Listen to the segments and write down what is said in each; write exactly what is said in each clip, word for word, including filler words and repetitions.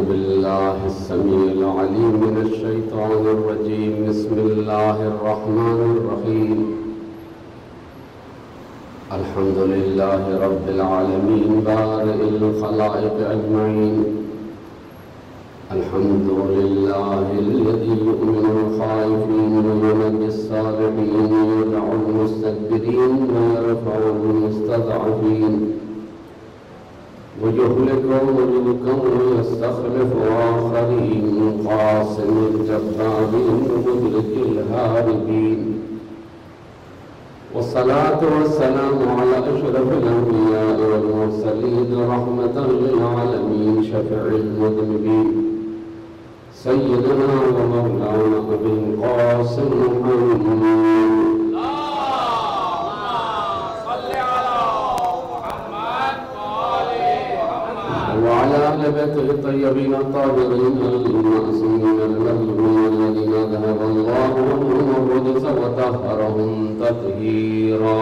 بالله السميع العليم من الشيطان الرجيم. بسم الله الرحمن الرحيم. الحمد لله رب العالمين بارئ الخلائق أجمعين. الحمد لله الذي يؤمن الخائفين وينجي الصالحين ويدعو المستكبرين ويرفع المستضعفين ويهلك ملوكا ويستخلف آخرين قاسم الجبارين مدرك الهاربين. والصلاة والسلام على أشرف الأنبياء والمرسلين رحمة للعالمين شفيع المذنبين سيدنا ومولانا أبي القاسم محمد وعلى آل بيته الطيبين الطاهرين المعصومين المظلومين الذين ذهب الله عنهم الرجس وطهرهم تطهيرا.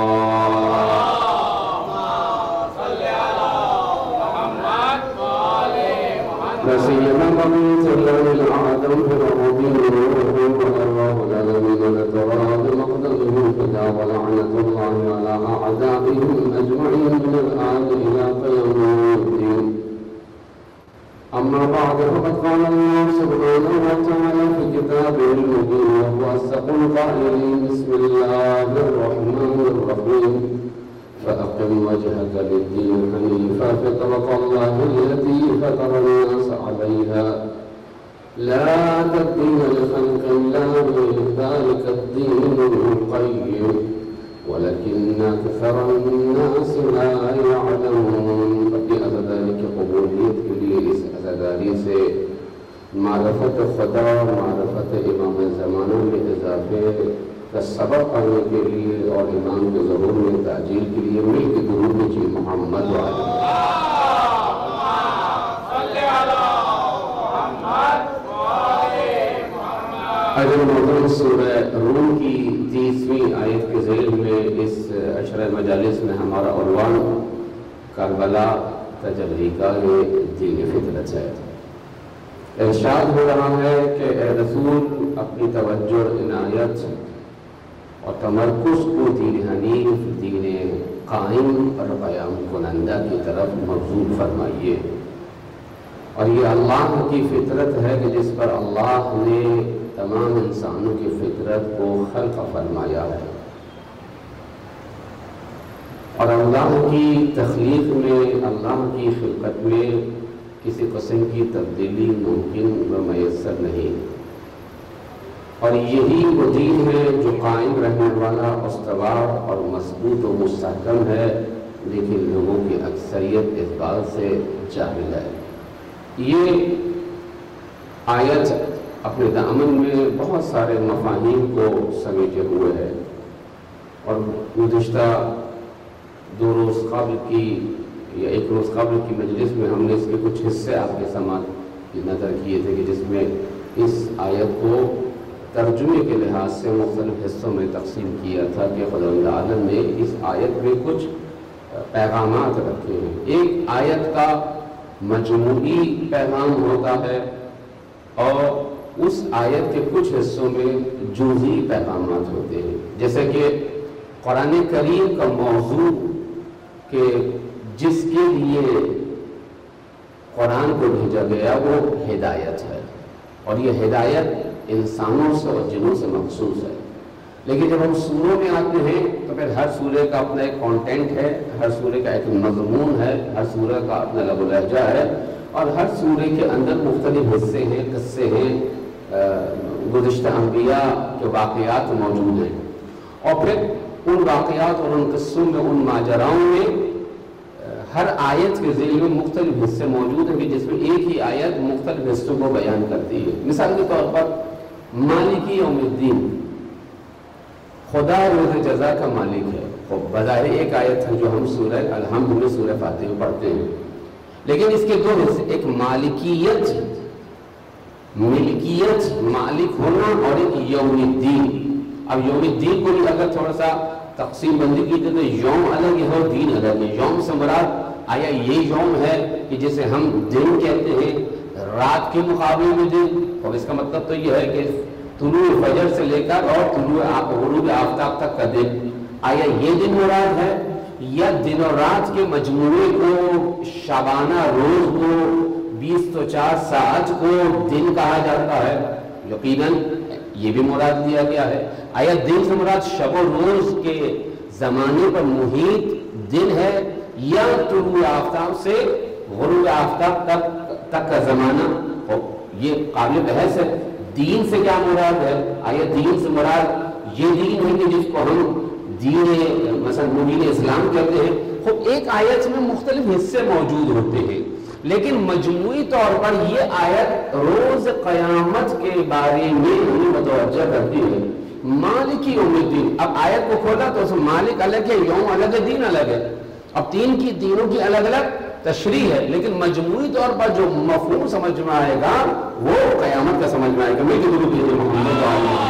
لا سيما من سلم العدم في الربين والله العالمين لتراد مقدمه فجاء ولعنة الله على أعدائهم أجمعين من الآن إلى قيام الدين. أما بعد فقد قال الله سبحانه وتعالى في كتابه المبين وهو أصدق القائلين. بسم الله الرحمن الرحيم. فأقم وجهك للدين حنيفا فطرة الله التي فطر الناس عليها لا تبديل لخلق الله ذلك الدين القيم ولكن أكثر الناس لا يعلمون. ففي ذلك قبولیت کے لیے اس عزاداری سے معرفت خدا معرفت امام زمانہ میں اضافے کا سبب پانے کے لیے اور امام کے ظہور میں تعجیل کے لیے مل کے درود جی محمد وعلی اجر محترم سورہ روم کی تیسویں آیت کے ذیل میں اس عشرہ مجالس میں ہمارا عنوان کربلا تجلیگاہ دین فطرت ہے. ارشاد ہو رہا ہے کہ اے رسول اپنی توجہ عنایت اور تمرکز کو دین حنیف دین قائم اور قیام کنندہ کی طرف مبذول فرمائیے. اور یہ اللہ کی فطرت ہے کہ جس پر اللہ نے تمام انسانوں کی فطرت کو خلق فرمایا ہے. اور اللہ کی تخلیق میں اللہ کی خلقت میں کسی قسم کی تبدیلی ممکن و میسر نہیں. اور یہی وہ دین ہے جو قائم رہنے والا استوار اور مضبوط و مستحکم ہے، لیکن لوگوں کی اکثریت اس بات سے جاہل ہے. یہ آیت اپنے دامن میں بہت سارے مفاہیم کو سمیٹے ہوئے ہے. اور گزشتہ دو روز قبل کی یا ایک روز قبل کی مجلس میں ہم نے اس کے کچھ حصے آپ کے سامنے نظر کیے تھے کہ جس میں اس آیت کو ترجمے کے لحاظ سے مختلف حصوں میں تقسیم کیا تھا کہ خداوند عالم نے اس آیت میں کچھ پیغامات رکھے ہیں. ایک آیت کا مجموعی پیغام ہوتا ہے اور اس آیت کے کچھ حصوں میں جزئی پیغامات ہوتے ہیں. جیسے کہ قرآن کریم کا موضوع کہ جس کے لیے قرآن کو بھیجا گیا وہ ہدایت ہے، اور یہ ہدایت انسانوں سے اور جنوں سے مخصوص ہے. لیکن جب ہم سوروں میں آتے ہیں تو پھر ہر سورے کا اپنا ایک کانٹینٹ ہے، ہر سورے کا ایک مضمون ہے، ہر سورے کا اپنا لب و لہجہ ہے، اور ہر سورے کے اندر مختلف حصے ہیں، قصے ہیں، گزشتہ انبیاء کے واقعات موجود ہیں. اور پھر ان واقعات اور ان قصوں میں ان ماجراؤں میں ہر آیت کے ذیل میں مختلف حصے موجود ہیں کہ جس میں ایک ہی آیت مختلف حصوں کو بیان کرتی ہے. مثال کے طور پر مالکی یوم الدین، خدا روز جزا کا مالک ہے. بظاہر ایک آیت ہے جو ہم سورہ الحمد میں سورہ فاتحہ میں پڑھتے ہیں، لیکن اس کے دو حصے، ایک مالکیت ملکیت مالک ہونا اور ایک یوم الدین. اب یوم الدین کو بھی اگر تھوڑا سا تقسیم بندی کی تو یوم الگ ہے اور دین الگ ہے. یوم سے مراد آیا یہ یوم ہے کہ جسے ہم دن کہتے ہیں، رات کے مقابلے میں دن، اور اس کا مطلب تو یہ ہے کہ طلوع فجر سے لے کر اور طلوع غروب آفتاب تک کا دن، آیا یہ دن مراد ہے یا دن اور رات کے مجموعے کو، شبانہ روز کو، بیس تو چار ساعت کو دن کہا جاتا ہے؟ یقیناً یہ بھی مراد لیا گیا ہے۔ آیا دن سے مراد شب و روز کے زمانے پر محیط دن ہے یا طلوع آفتاب سے غروب آفتاب تک تک کا زمانہ؟ یہ قابل بحث ہے۔ دین سے کیا مراد ہے؟ آیا دین سے مراد یہ دین ہے کہ جس کو ہم دین مثلا مبین اسلام کہتے ہیں؟ خب ایک آیت میں مختلف حصے موجود ہوتے ہیں، لیکن مجموعی طور پر یہ آیت روز قیامت کے بارے میں ہمیں متوجہ کرتی ہے۔ مالک یوم الدین، اب آیت کو کھولا تو اس میں مالک الگ ہے، یوم الگ ہے، دین الگ ہے۔ اب تین کی تینوں کی الگ الگ تشریح ہے، لیکن مجموعی طور پر جو مفہوم سمجھ میں آئے گا وہ قیامت کا سمجھ میں آئے گا۔ میں کہ درود بھیجے محمد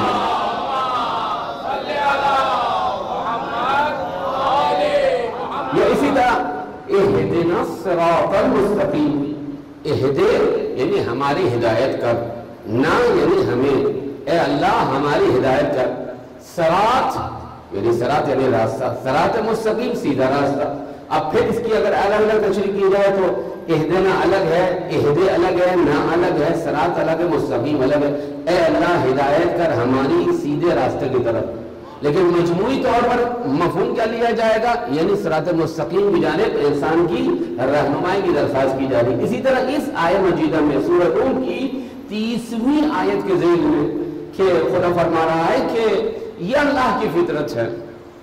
یا اسی طرح اہدنا الصراط المستقیم، اہدے یعنی ہماری ہدایت کر، نا یعنی ہمیں، اے اللہ ہماری ہدایت کر، صراط یعنی صراط یعنی راستہ، صراط مستقیم سیدھا راستہ۔ اب پھر اس کی اگر الگ الگ تشریح کی جائے تو اہدنا الگ ہے، اہدے الگ ہے، نا الگ ہے، صراط الگ ہے، مستقیم الگ ہے۔ اے اللہ ہدایت کر ہماری سیدھے راستے کی طرف، لیکن مجموعی طور پر مفہوم کیا لیا جائے گا؟ یعنی صراط مستقیم کی جانب انسان کی رہنمائی کی درخواست کی جا رہی۔ اسی طرح اس آیت مجیدہ میں سورہ روم کی تیسویں آیت کے ذیل میں کہ خدا فرما رہا ہے کہ یہ اللہ کی فطرت ہے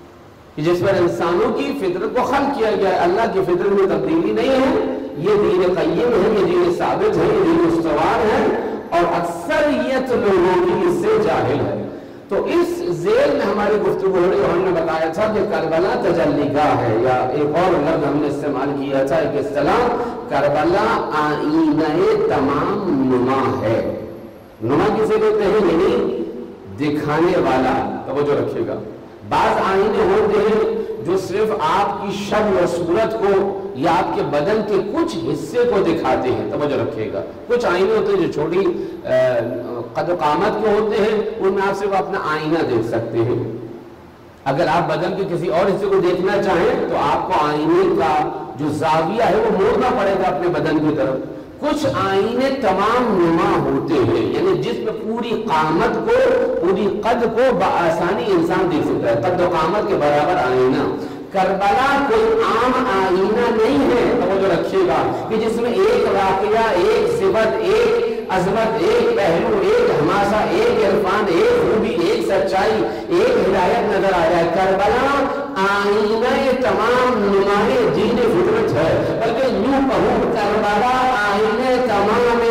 جس پر انسانوں کی فطرت کو خلق کیا گیا ہے، اللہ کی فطرت میں تبدیلی نہیں ہے، یہ دین قیم ہے، یہ دین ثابت ہے، یہ دین استوار ہے، اور اکثریت لوگوں کی اس سے جاہل ہے۔ تو اس ذیل میں ہماری گفتگو ہو رہی، اور ہم نے بتایا تھا کہ کربلا تجلی گاہ ہے، یا ایک اور لفظ ہم نے استعمال کیا تھا، ایک اصطلاح، کربلا آئینہ تمام نما ہے۔ نما کسے کہتے ہیں؟ یعنی دکھانے والا، توجہ رکھیے گا۔ بعض آئینے ہوتے ہیں جو صرف آپ کی شکل و صورت کو یا آپ کے بدن کے کچھ حصے کو دکھاتے ہیں، توجہ رکھیے گا۔ کچھ آئینے ہوتے ہیں جو چھوٹی قد و قامت کے ہوتے ہیں، ان میں آپ صرف اپنا آئینہ دیکھ سکتے ہیں۔ اگر آپ بدن کے کسی اور حصے کو دیکھنا چاہیں تو آپ کو آئینے کا جو زاویہ ہے وہ موڑنا پڑے گا اپنے بدن کی طرف۔ کچھ آئینے تمام نما ہوتے ہیں، یعنی جس میں پوری قامت کو، پوری قد کو بآسانی انسان دیکھ سکتا ہے، قد و قامت کے برابر آئینہ۔ کربلا کوئی عام آئینہ نہیں ہے، توجہ رکھیے گا، کہ جس میں ایک واقعہ، ایک صفت، ایک عظمت، ایک پہلو، ایک حماسہ، ایک عرفان، ایک خوبی، ایک سچائی، ایک ہدایت نظر آ جائے۔ کربلا آئینہ تمام نمائے دین فطرت ہے، بلکہ یوں کہوں کربلا آئینہ تمام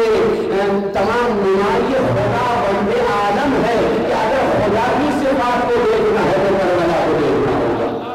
تمام نمائی خدا بند عالم ہے، کہ اگر خدا کی صفات کو دیکھنا ہے تو کربلا کو دیکھنا ہوگا۔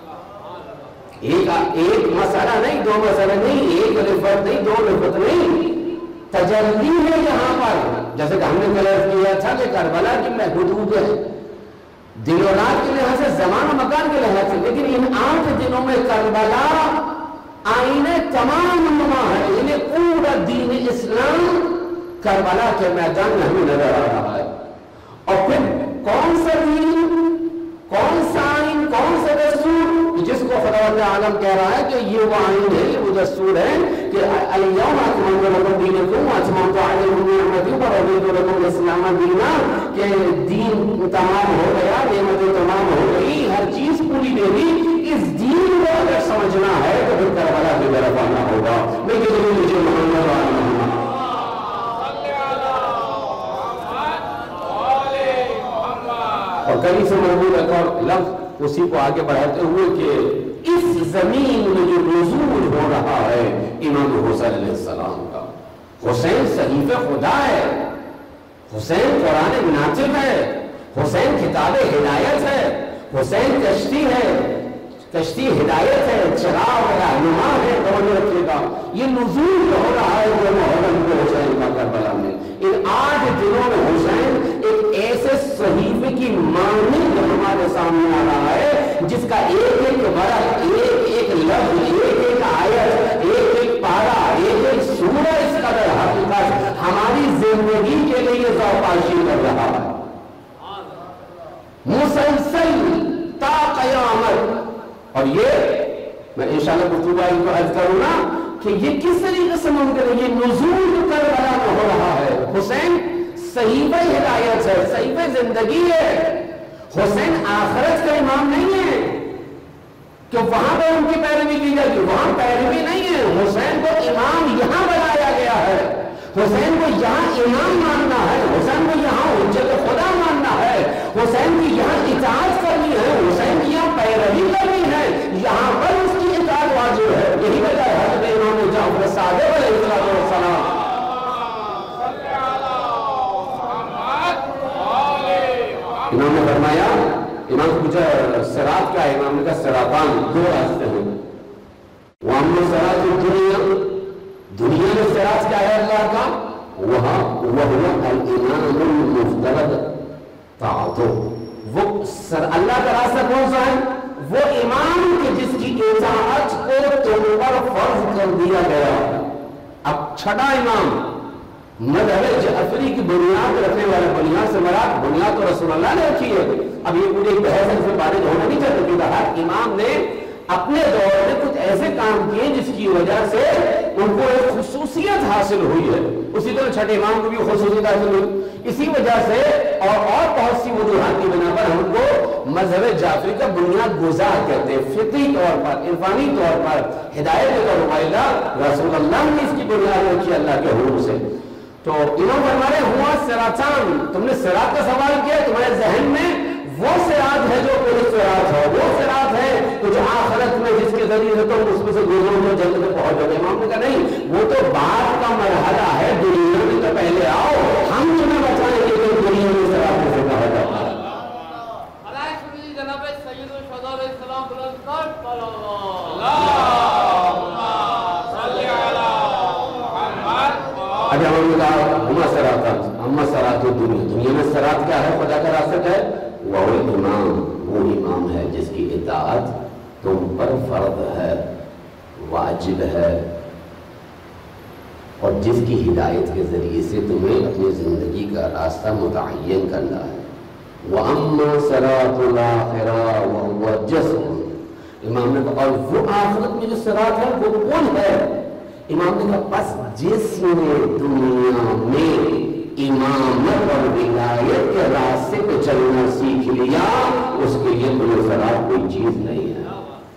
ایک ایک مسئلہ نہیں، دو مسئلہ نہیں، ایک رفت نہیں، دو رفت نہیں، تجلی ہے یہاں پر۔ جیسے کہ ہم نے کلر کیا تھا کہ کربلا کی حدود ہے دن و رات کے لحاظ سے، زمان و مکان کے لحاظ سے، لیکن ان آٹھ دنوں میں کربلا آئینہ تمام نما ہے، انہیں پورا دین اسلام کربلا کے میدان میں ہمیں نظر آ رہا ہے۔ اور پھر کون سا دین، کون سا آئین، کون سا دستور، جس کو خدا عالم کہہ رہا ہے کہ یہ وہ آئین ہے، یہ وہ دستور ہے کہ الیوم اکملت لکم دینکم واتممت علیکم نعمتی ورضیت لکم الاسلام دینا، کہ دین تمام ہو گیا، نعمتیں تمام ہو گئی، ہر چیز پوری دے دی۔ اس دین کو اگر سمجھنا ہے تو پھر کربلا کی طرف آنا ہوگا۔ میں کہ ضرور مجھے محمد وعلی محمد اور کہیں سے مربوط ایک اور لفظ اسی کو آگے بڑھاتے ہوئے کہ اس زمین میں جو نزول ہو رہا ہے امام حسین علیہ السلام کا، حسین صحیفہ خدا ہے، حسین قرآن ناطق ہے، حسین کتاب ہدایت ہے، حسین کشتی ہے، کشتی ہدایت ہے، چراغ رہنما ہے، توجہ رکھیے گا۔ یہ نزول جو ہو رہا ہے وہ محرم کو حسین کا کربلا میں، ان آٹھ دنوں میں حسین ایک ایسے صحیفے کی مانند ہمارے سامنے آ رہا ہے جس کا ایک ایک ورق، ایک ایک لفظ، ایک ایک آیت، ایک ایک پارا، ایک ایک سورہ اس قدر حقیقت انشاءاللہ گفتگو آئی تو عرض کروں نا کہ یہ کس طریقے سے ممکن ہے. یہ نزول کربلا میں ہو رہا ہے. حسین صحیفہ ہدایت ہے, صحیفہ زندگی ہے. حسین آخرت کا امام نہیں ہے کہ وہاں پہ ان کی پیروی کی جائے گی, وہاں پیروی نہیں ہے. حسین کو امام یہاں بنایا گیا ہے. حسین کو یہاں امام ماننا ہے, حسین کو یہاں حجت خدا ماننا ہے, حسین کی یہاں اطاعت کرنی ہے, حسین کی یہاں پیروی کرنی ہے, یہاں پر اس کی اطاعت واجب ہے. یہی وجہ ہے حضرت امام جعفر صادق علیہ السلام امام نے فرمایا, امام کو پوچھا صراط کیا ہے, امام نے کہا صراطان, دو راستے ہیں. وَأَمَّا صِرَاطُ الدُّنْيَا, دنیا میں صراط کیا ہے اللہ کا, وہاں وَهُوَ الْإِمَامُ الْمُفْتَرَضُ طَاعَتُهُ, وہ اللہ کا راستہ کون سا ہے, وہ امام کے جس کی اطاعت کو تم پر فرض کر دیا گیا. اب چھٹا امام مذہب جعفری کی بنیاد رکھنے والا, بنیاد سے مراد بنیاد تو رسول اللہ نے رکھی ہے. اب یہ پوری بحث سے بارے ہونا نہیں چاہتے کہ ہر امام نے اپنے دور میں کچھ ایسے کام کیے جس کی وجہ سے ان کو ایک خصوصیت حاصل ہوئی ہے. اسی طرح چھٹے امام کو بھی خصوصیت حاصل ہوئی. اسی وجہ سے اور اور بہت سی وجوہات کی بنا پر ہم کو مذہب جعفری کا بنیاد گزار کہتے ہیں. فطری طور پر, عرفانی طور پر, ہدایت کے طور پر رسول اللہ نے اس کی بنیاد رکھی اللہ کے حکم سے. تو امام فرما رہے ہوا صراطان, تم نے صراط کا سوال کیا, تمہارے ذہن میں وہ صراط ہے جو کوئی صراط ہے, وہ صراط ہے تو جو آخرت میں جس کے ذریعے سے تم اس میں سے گزرو تو جنت میں پہنچ جاؤ. امام نے کہا نہیں, وہ تو بعد کا مرحلہ ہے, دنیا میں تو پہلے آؤ, ہم تمہیں بتائیں گے کہ دنیا میں صراط کیسے کہا جاتا ہے. جناب سید الشہداء علیہ السلام بلند کر ابھی ہم نے کہا ہما صراطان, اما صراط الدنیا, دنیا میں صراط کیا ہے, خدا کا راستہ ہے, وہ امام, وہ امام ہے جس کی اطاعت تم پر فرض ہے, واجب ہے, اور جس کی ہدایت کے ذریعے سے تمہیں اپنی زندگی کا راستہ متعین کرنا ہے. وَأَمَّا صِرَاطُ الْآخِرَةِ وَهُوَ جَسْمٌ, امام نے کہا اور وہ آخرت میں جو صراط ہے وہ کون ہے. امام نے کہا بس جس نے دنیا میں امامت اور ولایت کے راستے پہ چلنا سیکھ لیا اس کے لیے کوئی صراط کوئی چیز نہیں ہے.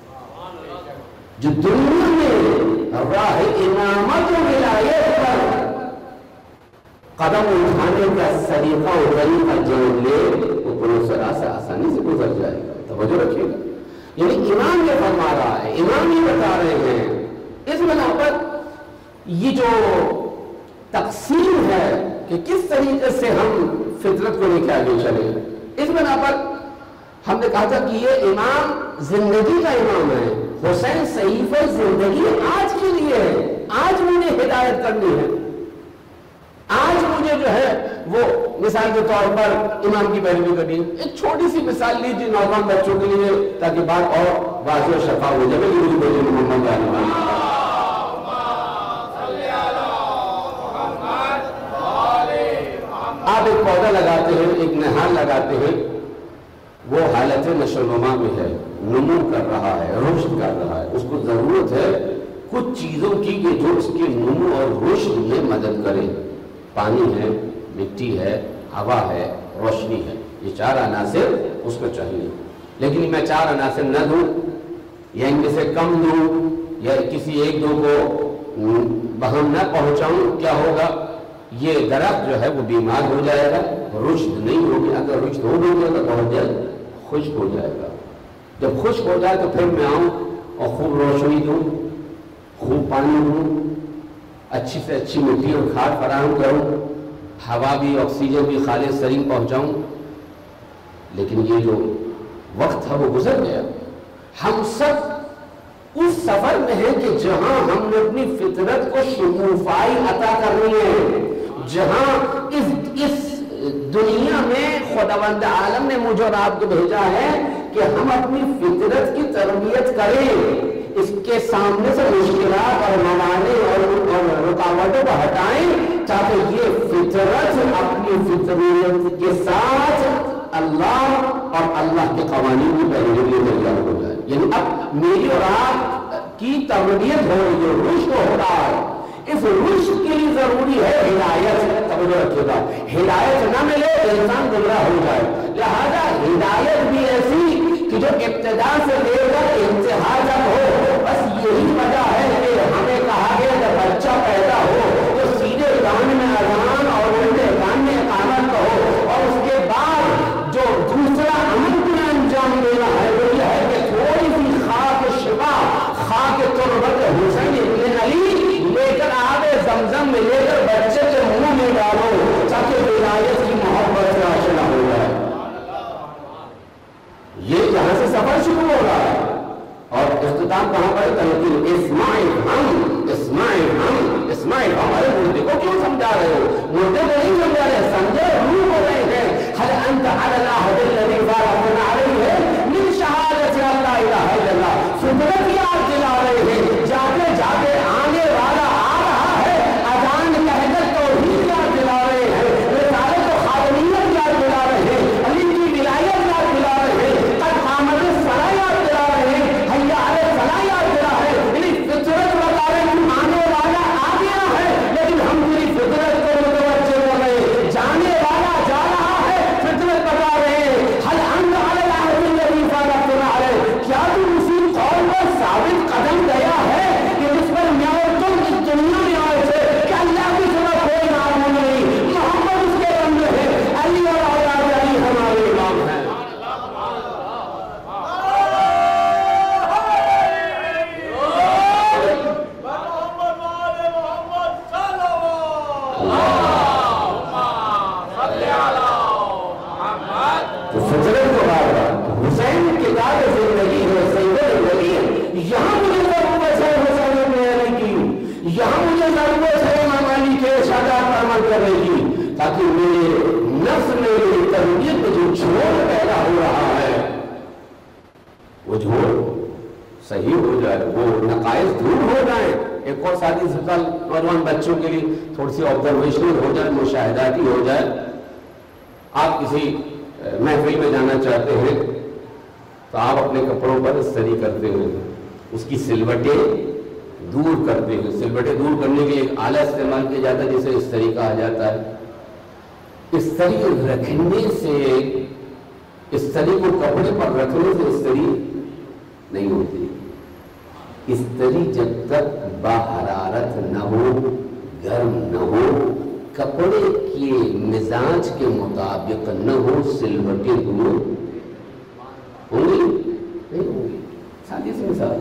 جو دنیا میں راہ امامت و ولایت پر قدم اٹھانے کا سلیقہ و طریقہ جان لے وہ کوئی صراط سے آسانی سے گزر جائے گا. توجہ رکھیے گا, یعنی امام یہ فرما رہا ہے, امام یہ بتا رہے ہیں. اس بنا پر یہ جو تقسیم ہے کہ کس طریقے سے ہم فطرت کو لے کے آگے چلیں, اس بنا پر ہم نے کہا تھا کہ یہ امام زندگی کا امام ہے. حسین صحیفہ زندگی آج کے لیے ہے, آج مجھے ہدایت کرنی ہے, آج مجھے جو ہے وہ مثال کے طور پر امام کی پیروی کرنی ہے. ایک چھوٹی سی مثال لیجیے نوجوان بچوں کے لیے تاکہ بات اور واضح و شفاف ہو جائے. کہ مجھے محمد علیہ آپ ایک پودا لگاتے ہیں, ایک نہال لگاتے ہیں, وہ حالت نشو و نما میں ہے, نمو کر رہا ہے, رشد کر رہا ہے. اس کو ضرورت ہے کچھ چیزوں کی کہ جو اس کے نمو اور رشد میں مدد کرے. پانی ہے, مٹی ہے, ہوا ہے, روشنی ہے, یہ چار عناصر اس کو چاہیے. لیکن میں چار عناصر نہ دوں یا ان میں سے کم دوں یا کسی ایک دو کو بہم نہ پہنچاؤں, کیا ہوگا, یہ درخت جو ہے وہ بیمار ہو جائے گا, رشد نہیں ہوگی. اگر رشد ہو گیا تو بہت جلد خشک ہو جائے گا. جب خشک ہو جائے تو پھر میں آؤں اور خوب روشنی دوں, خوب پانی دوں, اچھی سے اچھی مٹی اور کھاد فراہم کروں, ہوا بھی آکسیجن بھی خالص سرین پہنچاؤں. لیکن یہ جو وقت تھا وہ گزر گیا. ہم سب اس سفر میں ہیں کہ جہاں ہم نے اپنی فطرت کو شگوفائی عطا کرنی ہے, جہاں اس اس دنیا میں خداوند عالم نے مجھے اور آپ کو بھیجا ہے کہ ہم اپنی فطرت کی تربیت کریں, اس کے سامنے سے مشکلات اور موانع اور رکاوٹوں کو ہٹائیں تاکہ یہ فطرت اپنی فطریت کے ساتھ اللہ اور اللہ کے قوانین کی پیروی تیار ہو جائے. یعنی اب میری اور آپ کی تربیت ہو رہی ہے، رشد ہو رہا ہے، اس رشد کے لیے ضروری ہے ہدایت۔ توجہ رکھیے گا، ہدایت نہ ملے انسان گمراہ ہو جائے، لہذا ہدایت بھی ایسی کہ جو ابتدا سے لے کر انتہا تک ہو۔ بس یہی وجہ ہے کہ ہمیں کہا گیا جب بچہ پیدا ہو تو سیدھے کان میں اذان اور الٹے کان میں اقامت کہو، اور اس کے بعد جو دوسرا عمل تمہیں انجام دینا ہے وہ یہ ہے کہ تھوڑی سی خاک شفا، خاک تربت حسین ابن علی لے کر آب زمزم میں لے کر بچے کے منہ میں ڈالو تاکہ ولایت کی محبت سے آشنا ہو جائے۔ یہ یہاں سے سفر شروع ہو رہا ہے اور اختتام کہاں پر تنقید اسماعیل ہم اسماعیل ہم اسماعیل ہمارے مردے کو کیوں سمجھا رہے ہو؟ مردے کو نہیں سمجھا رہے، سمجھے روح ہو رہے ہیں۔ هل انت على العهد الذي فارقنا عليه من شهادة ان لا اله الا الله، فطرت یاد دلا رہے ہیں، جاتے جاتے آنے والا آ رہا ہے، اذان کہہ کر توحید یاد دلا رہے ہیں، رسالت و خاتمیت یاد دلا رہے ہیں، علی کی ولایت یاد دلا رہے ہیں، قد قامت الصلاۃ یاد دلا رہے ہیں، حی علی الفلاح یاد دلا رہے ہیں۔ یعنی فطرت بتا رہے ہیں آنے والا آ گیا ہے، لیکن ہم تیری فطرت کو متوجہ ہو گئے، جانے والا جا رہا ہے، فطرت بتا رہے ہیں حل انت علی العهد الذی فارقنا علیہ، کیا تم اسی قول پر ثابت قدم گیا ہے کہ جس پر میں اور تم اس دنیا میں آئے تھے کہ اللہ کی سوا کوئی معلوم نہیں، محمد اس کے بندے ہیں، علی اور اولاد علی ہمارے امام ہیں۔ تو فطرت کو بات بات حسین کتاب زندگی ہے، سید زندگی ہے، یہاں مجھے ضرورت ہے حسین ابن علی کی، یہاں مجھے ضرورت ہے امام علی کے ارشادات پر عمل کرنے کی، تاکہ میرے نفس میں میری تربیت میں جو جھوڑ پیدا ہو رہا ہے وہ جھوڑ صحیح ہو جائے، وہ نقائص دور ہو جائیں۔ ایک اور ساتھی سکال نوجوان بچوں کے لیے تھوڑی سی آبزرویشنل ہو جائے، مشاہداتی ہو جائے۔ آپ کسی محفل میں جانا چاہتے ہیں تو آپ اپنے کپڑوں پر استری کرتے ہیں، اس کی سلوٹیں دور کرتے ہیں۔ سلوٹیں دور کرنے کے لیے ایک آلہ استعمال کیا جاتا ہے جسے استری کہا جاتا ہے۔ استری رکھنے سے، استری کو کپڑے پر رکھنے سے استری نہیں ہوتی۔ استری جب تک بحرارت نہ ہو، گرم نہ ہو، کپڑے کے مزاج کے مطابق نہ ہو، سلوٹیں دور ہوں گی نہیں ہوں گی۔ سادی سی مثال،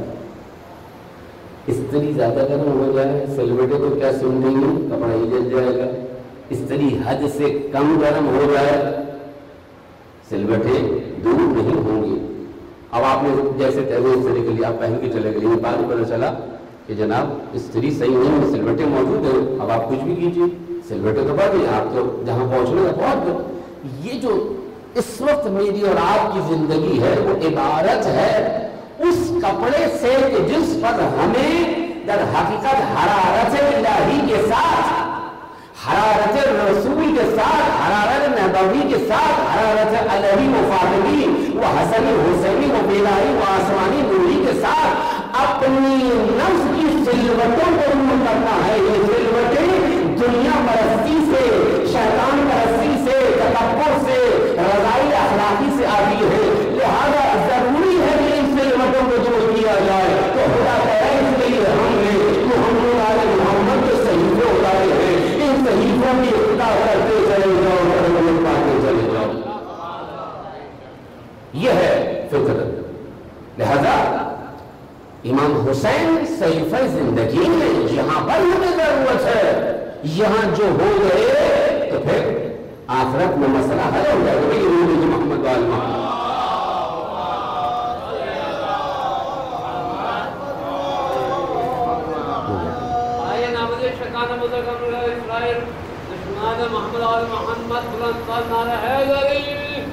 استری زیادہ گرم ہو جائے، سلوٹیں تو کیا سن دیں گی، کپڑا ہی جل جائے گا۔ استری حد سے کم گرم ہو جائے، سلوٹیں دور نہیں ہوں گی۔ اب آپ نے جیسے تیزی استری کے لیے آپ پہن کے چلے گئے، بعد میں پتہ چلا کہ جناب استری صحیح نہیں ہے، سلوٹیں موجود ہیں، اب آپ کچھ بھی کیجیے، سلوٹیں تو بڑھ گئی، آپ تو جہاں پہنچنے کا پہنچ گئے۔ یہ جو اس وقت میری اور آپ کی زندگی ہے وہ عبارت ہے اس کپڑے سے کہ جس پر ہمیں در حقیقت حرارت الہی کے ساتھ، حرارت رسول کے ساتھ، حرارت نبوی کے ساتھ، حرارت الہی و فاطمی و حسنی حسینی و بلائی و آسمانی نوری کے ساتھ اپنی نفس کی سلوٹوں کو دور کرنا ہے۔ یہ سلوٹیں دنیا پرستی سے، شیطان پرستی سے، تکبر سے، رضائی اخلاقی سے آتی ہے، لہذا ضروری ہے کہ ان سلوٹوں کو دور کیا جائے۔ تو خدا کہہ اس لیے ہم نے محمد علی محمد کے صحیفے اتارے ہیں، ان صحیفوں کی اقتدا کرتے چلے جاؤ، محمد پاتے چلے جاؤ۔ یہ ہے فطرت۔ لہذا امام حسین صحیفہ زندگی میں یہاں پر ہمیں ضرورت ہے، یہاں جو ہو گئے تو پھر آخرت میں مسئلہ حل ہو جائے گا۔ یہ روح محمد وال محمد آئے نامد شکانہ مذکر اسرائیل دشمنان محمد وال محمد بلند سال نعرہ حیدری۔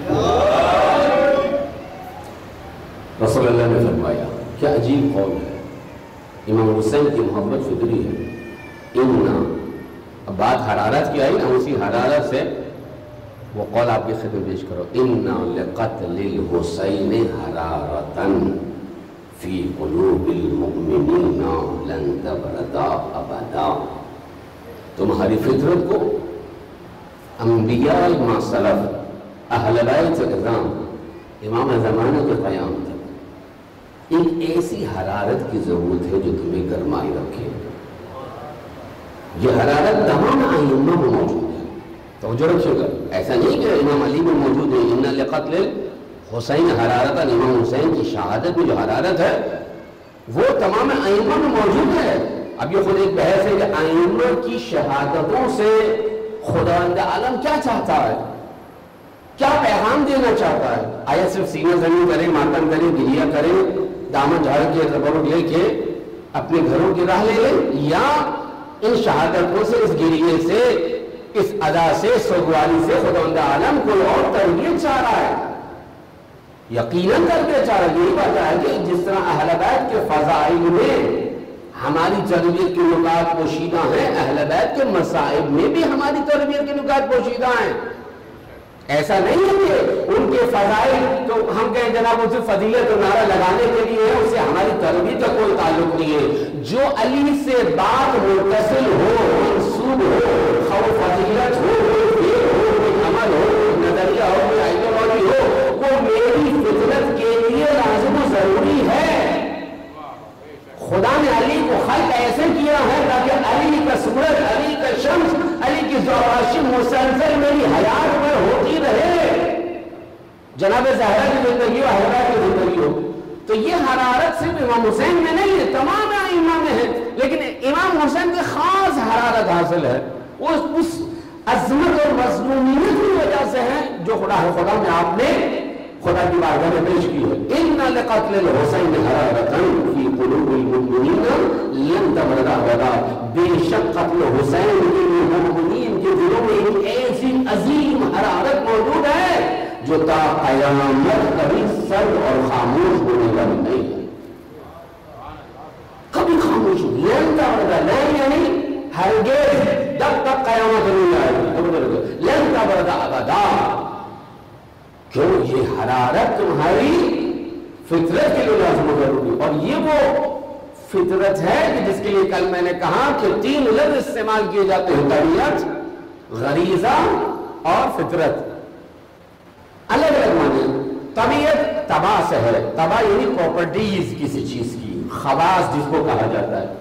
رسول اللہ نے فرمایا، کیا عجیب قول ہے، امام حسین کی محبت فطری ہے۔ ان اب بات حرارت کی آئی نا، اسی حرارت سے وہ قول آپ کی خدمت پیش کرو، ان لقتل الحسین حرارتن فی قلوب المؤمنین لن تبرد ابدا، تمہاری فطرت کو انبیاء ما سلف اہل بیت اعظام امام زمانہ کے قیام تک ایک ایسی حرارت کی ضرورت ہے جو تمہیں گرمائی رکھے۔ یہ حرارت تمام ائمہ میں موجود ہے، توجہ رکھیے گا، ایسا نہیں کہ امام علی میں موجود ہے، ان لقتل حسین حرارت، امام حسین کی شہادت میں جو حرارت ہے وہ تمام ائمہ میں موجود ہے۔ اب یہ خود ایک بحث ہے کہ ائمہ کی شہادتوں سے خداوند عالم کیا چاہتا ہے، کیا پیغام دینا چاہتا ہے؟ آیا صرف سینہ زمین کریں، ماتم کریں، گریہ کریں، دامن جھاڑ کے تبرک لے کے اپنے گھروں کی راہ لے لیں، یا ان شہادتوں سے، اس گریے سے، اس ادا سے، سوگواری سے خداوند عالم کوئی اور تربیت چاہ رہا ہے؟ یقیناً تربیت چاہ رہا ہے۔ یہی بات ہے کہ جس طرح اہل بیت کے فضائل میں ہماری تربیت کے نکات پوشیدہ ہیں، اہل بیت کے مصائب میں بھی ہماری تربیت کے نکات پوشیدہ ہیں۔ ایسا نہیں ہے کہ ان کے فضائل تو ہم کہیں جناب ان سے فضیلت و نعرہ لگانے کے لیے ہے، اس سے ہماری تربیت کا کوئی تعلق نہیں ہے۔ جو علی سے بات متصل ہو، منسوب ہو، خواہ فضیلت ہو، کوئی فعل ہو، کوئی عمل ہو، کوئی نظریہ ہو، کوئی آئیڈیالوجی ہو، وہ میری فطرت کے لیے لازم و ضروری ہے۔ خدا نے علی کو خلق ایسے کیا ہے تاکہ علی کا سورج، علی کا شمس، علی کی زواشی مسلسل میری حیات میں ہوتی رہے، جناب زہرا کی زندگی ہو، حضرہ کی زندگی ہو۔ تو یہ حرارت صرف امام حسین میں نہیں ہے، تمام ائمہ میں ہے، لیکن امام حسین میں خاص حرارت حاصل ہے، وہ اس عظمت اور مظلومیت کی وجہ سے ہے جو خدا ہے خدا میں آپ نے خدا کی بارگاہ میں پیش کی ہے۔ ان لقتل الحسین حرارۃ فی قلوب المؤمنین لن تبرد ابدا، بے شک قتل حسین کے مومنین کے دلوں میں ایک ایسی عظیم حرارت موجود ہے جو تا قیامت کبھی سرد اور خاموش ہونے والی نہیں ہے، کبھی خاموش ہو۔ لن تبرد، لن یعنی ہرگز، جب تک قیامت نہیں آئے گی، لن تبرد ابدا، کیوں؟ یہ حرارت تمہاری فطرت کے لیے لازم و ضروری، اور یہ وہ فطرت ہے کہ جس کے لیے کل میں نے کہا کہ تین لفظ استعمال کیے جاتے ہیں، طبیعت، غریزہ اور فطرت، الگ الگ معنی۔ طبیعت طبع سے ہے، طبع یعنی پراپرٹیز کسی چیز کی، خواص جس کو کہا جاتا ہے۔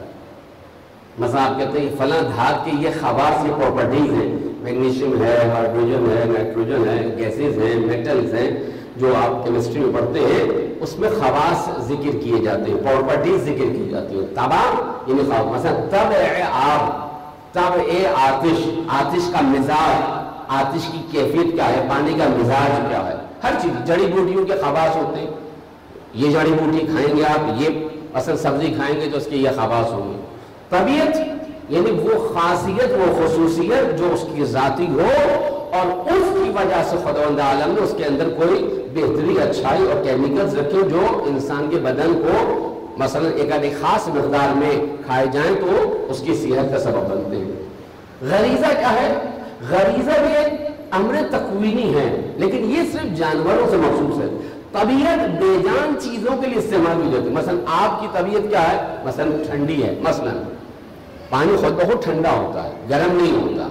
مثلا آپ کہتے ہیں فلاں دھات کے یہ خواص، یہ پراپرٹیز ہیں، میگنیشیم ہے، ہائیڈروجن ہے، نائٹروجن ہے، گیسز ہیں، میٹلز ہیں، جو آپ کیمسٹری میں پڑھتے ہیں اس میں خواص ذکر کیے جاتے ہیں، پراپرٹیز ذکر کی جاتی ہیں۔ طبع یعنی خواص، مثلا طبع آب، طبع آتش، آتش کا مزاج، آتش کی کیفیت کیا ہے، پانی کا مزاج کیا ہے، ہر چیز۔ جڑی بوٹیوں کے خواص ہوتے ہیں، یہ جڑی بوٹی کھائیں گے آپ، یہ مثلا سبزی کھائیں گے تو اس کے یہ خواص ہوں گے۔ طبیعت یعنی وہ خاصیت، وہ خصوصیت جو اس کی ذاتی ہو اور اس کی وجہ سے خداوند عالم نے اس کے اندر کوئی بہتری، اچھائی اور کیمیکلز رکھے جو انسان کے بدن کو مثلا ایک ایک خاص مقدار میں کھائے جائیں تو اس کی صحت کا سبب بنتے ہیں۔ غریزہ کیا ہے؟ غریزہ بھی ایک امر تکوینی ہے، لیکن یہ صرف جانوروں سے مخصوص ہے۔ طبیعت بے جان چیزوں کے لیے استعمال کی جاتی ہے۔ مثلا آپ کی طبیعت کیا ہے؟ مثلا ٹھنڈی ہے، مثلا پانی خود بخود ٹھنڈا ہوتا ہے، گرم نہیں ہوتا۔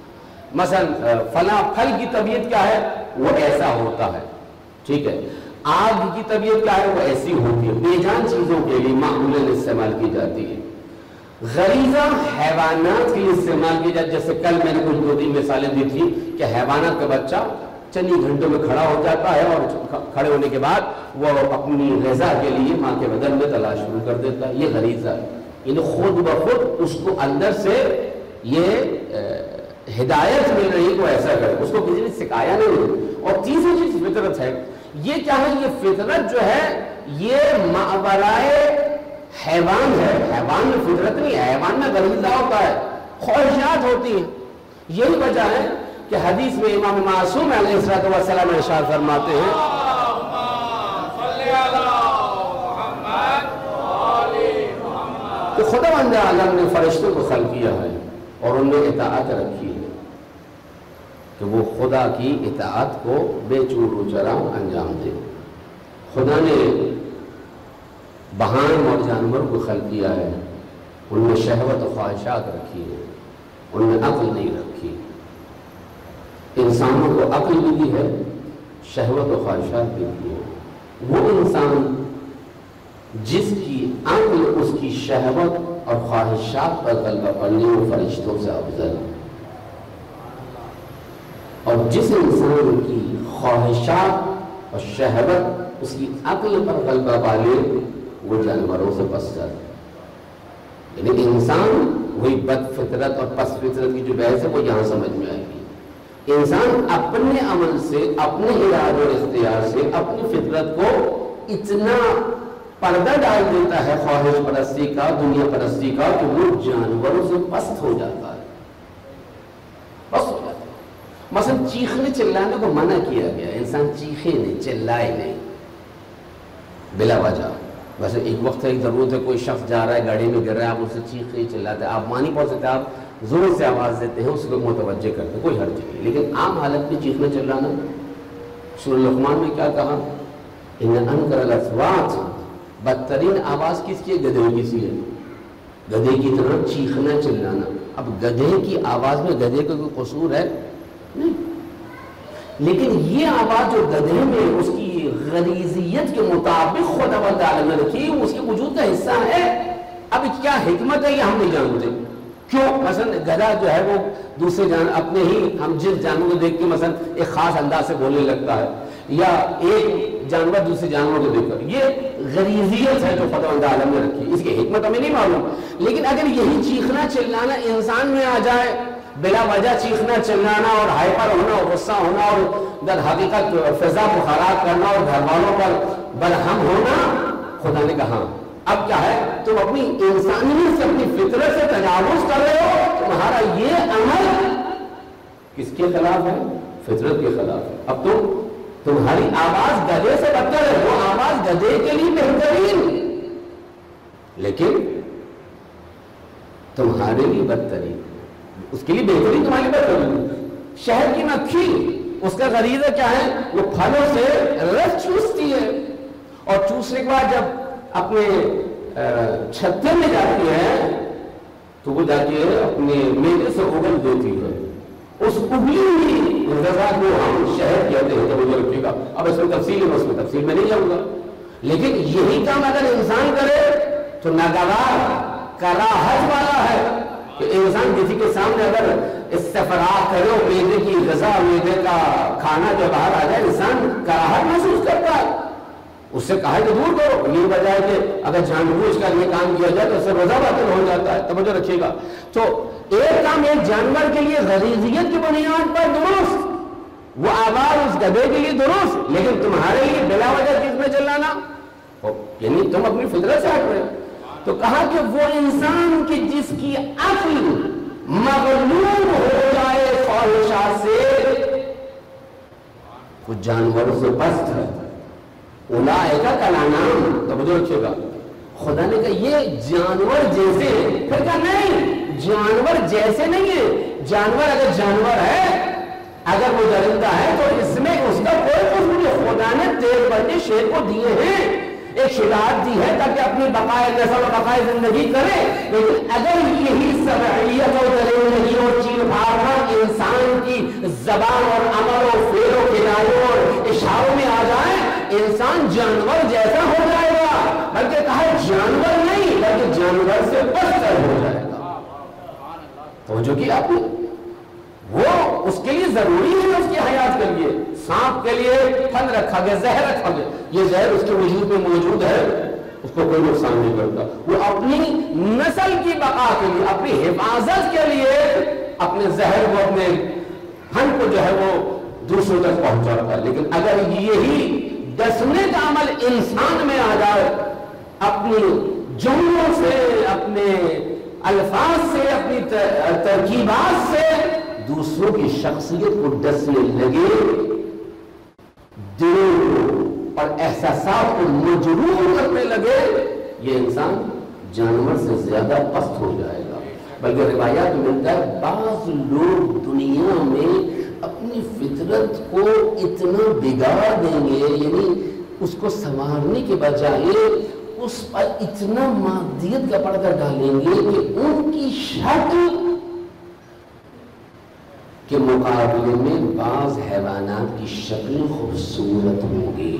مثلا فلاں پھل کی طبیعت کیا ہے؟ وہ ایسا ہوتا ہے، ٹھیک ہے۔ آگ کی طبیعت کیا ہے؟ وہ ایسی ہوتی ہے۔ بے جان چیزوں کے لیے معمولاً استعمال کی جاتی ہے۔ غریزہ حیوانات کے لیے استعمال کی جاتی ہے، جیسے کل میں نے کچھ دو تین مثالیں دی تھی کہ حیوانات کا بچہ چند ہی گھنٹوں میں کھڑا ہو جاتا ہے اور کھڑے ہونے کے بعد وہ اپنی غذا کے لیے ماں کے بدن میں تلاش شروع کر دیتا ہے، یہ غریزہ ہے۔ یعنی خود بخود اس کو اندر سے یہ ہدایت مل رہی ہے کہ وہ ایسا کرے، اس کو کسی نے سکھایا نہیں۔ اور تیسری چیز فطرت ہے۔ یہ کیا ہے؟ یہ فطرت جو ہے یہ ماورائے حیوان ہے۔ حیوان میں فطرت نہیں ہے، حیوان میں غریزہ ہوتا ہے، خواہشات ہوتی ہیں۔ یہی وجہ ہے کہ حدیث میں امام معصوم علیہ السلام ارشاد فرماتے ہیں کہ خداوند عالم نے فرشتوں کو خلق کیا ہے اور ان میں اطاعت رکھی ہے کہ وہ خدا کی اطاعت کو بے چور و چرا انجام دے۔ خدا نے بہائم اور جانوروں کو خلق کیا ہے، ان میں شہوت و خواہشات رکھی ہے، ان میں عقل نہیں رکھی۔ انسانوں کو عقل بھی دی ہے، شہوت و خواہشات بھی دی ہے۔ وہ انسان جس کی عقل اس کی شہوت اور خواہشات پر غلبہ پڑنے وہ فرشتوں سے افضل ہے، اور جس انسان کی خواہشات اور شہوت اس کی عقل پر غلبہ پالے وہ جانوروں سے پستر ہے۔ یعنی انسان وہی بد فطرت اور پس فطرت کی جو بحث ہے وہ یہاں سمجھ میں آئے گی۔ انسان اپنے عمل سے، اپنے ارادے اور اختیار سے اپنی فطرت کو اتنا پردہ ڈال دیتا ہے خواہش پرستی کا، دنیا پرستی کا، کہ وہ جانوروں سے پست ہو جاتا ہے، پست ہو جاتا ہے۔ مثلا چیخنے چلانے کو منع کیا گیا، انسان چیخے نہیں، چلائے نہیں بلا وجہ۔ ویسے ایک وقت ہے، ایک ضرورت ہے، کوئی شخص جا رہا ہے گاڑی میں گر رہا ہے، آپ اسے چیخ کے چلاتے ہیں، آپ مان نہیں پہنچ سکتے، آپ زور سے آواز دیتے ہیں، اس کو متوجہ کرتے ہیں، کوئی حرج نہیں۔ لیکن عام حالت میں چیخنا چلانا، سورہ لقمان میں کیا کہا؟ ان انکر الاصوات، بدترین آواز کس کی ہے؟ گدھے کی سی ہے، گدھے کی طرح چیخنا چلانا۔ اب گدھے کی آواز میں گدھے کا کوئی قصور ہے؟ نہیں، لیکن یہ آواز جو گدھے میں اس کی غریزیت کے مطابق خدا و تعالی نے رکھی، اس کے وجود کا حصہ ہے۔ اب کیا حکمت ہے یہ ہم نہیں جانتے کیوں؟ مثلا گدھا جو ہے وہ دوسرے جان اپنے ہی ہم جس جانور کو دیکھ کے مثلا ایک خاص انداز سے بولنے لگتا ہے، یا ایک جانور دوسرے جانور کو دیکھ کر، یہ غریزیت ہے جو خدا و تعالی نے رکھی، اس کی حکمت ہمیں نہیں معلوم۔ لیکن اگر یہی چیخنا چلانا انسان میں آ جائے، بلا وجہ چیخنا چلانا اور ہائپر ہونا، غصہ ہونا اور در حقیقت فضا بخارات کرنا اور گھر والوں پر برہم ہونا، خدا نے کہا اب کیا ہے؟ تم اپنی انسانیت سے، اپنی فطرت سے تجاوز کر رہے ہو، تمہارا یہ عمل کس کے خلاف ہے؟ فطرت کے خلاف ہے۔ اب تم تمہاری آواز گدھے سے بدتر ہے، وہ آواز گدھے کے لیے بہترین، لیکن تمہارے لیے بدترین، اس کے لیے بہترین تمہاری بدترین۔ شہد کی مکھی، اس کا غریزہ کیا ہے؟ وہ پھلوں سے رس چوستی ہے، اور چوسنے کے بعد جب اپنے چھتے میں جاتی ہے تو وہ جا کے اپنے میدے سے اگل دیتی ہے، اس ابلی ہوئی غذا کو ہم شہد کہتے ہیں۔ توجہ رکھیے گا، اب اس میں تفصیل ہے، اس میں تفصیل میں نہیں جاؤں گا، لیکن یہی کام اگر انسان کرے تو ناگوار کراہت والا ہے کہ انسان کسی کے سامنے اگر استفراغ کرے اور میدے کی غذا، میدے کا کھانا جو باہر آ جائے، انسان کراہت محسوس کرتا ہے، اس سے کہا کہ دور کرو، یہ بجائے کہ اگر جان بوجھ کر یہ کام کیا جائے تو اس سے روزہ باطل ہو جاتا ہے۔ توجہ رکھیے گا، تو ایک کام ایک جانور کے لیے غریزیت کی بنیاد پر درست، وہ آواز اس گدھے کے لیے درست، لیکن تمہارے لیے بلا وجہ چیز میں چلانا، یعنی تم اپنی فطرت سے ہٹ رہے ہو۔ تو کہا کہ وہ انسان کی جس کی عقل مغلوب ہو جائے خواہشات سے، وہ جانوروں سے پست ہے۔ اولئک کالانعام، توجہ رکھیے گا، خدا نے کہا یہ جانور جیسے ہیں، پھر کہا نہیں، جانور جیسے نہیں ہے، جانور اگر جانور ہے، اگر وہ درندہ ہے تو اس میں اس کا کوئی قصور نہیں۔ خدا نے تیز بڑھنے شیر کو دیے ہیں، ایک شجاعت دی ہے تاکہ اپنی بقائے نسل و بقائے زندگی کرے، لیکن اگر یہی سبعیت اور درندگی اور چیر پھاڑ پر انسان کی زبان اور عمل اور فعل و کنایوں اور اشاروں میں آ جائے، انسان جانور جیسا ہو جائے گا، بلکہ کہا جانور نہیں بلکہ جانور سے بدتر ہو جائے گا۔ توجہ کی آپ نے، وہ اس کے لیے ضروری ہے، اس کی حیات کے لیے سانپ کے لیے پھن رکھا گیا، زہر رکھا گیا، یہ زہر اس کے وجود میں موجود ہے، اس کو کوئی نقصان نہیں کرتا، وہ اپنی نسل کی بقا کے لیے، اپنی حفاظت کے لیے اپنے زہر کو، اپنے پھن کو جو ہے وہ دوسروں تک پہنچاتا ہے۔ لیکن اگر یہی ڈسنے کا عمل انسان میں آ جائے، اپنی جملوں سے، اپنے الفاظ سے، اپنی ترکیبات سے دوسروں کی شخصیت کو ڈسنے لگے، دل اور احساسات کو مجروح کرنے لگے، یہ انسان جانور سے زیادہ پست ہو جائے گا۔ بلکہ روایات میں ملتا ہے بعض لوگ دنیا میں اپنی فطرت کو اتنا بگاڑ دیں گے، یعنی اس کو سنوارنے کے بجائے اس پر اتنا مادیت کا پردہ ڈالیں گے کہ ان کی شکل کے مقابلے میں بعض حیوانات کی شکل خوبصورت ہوں گی.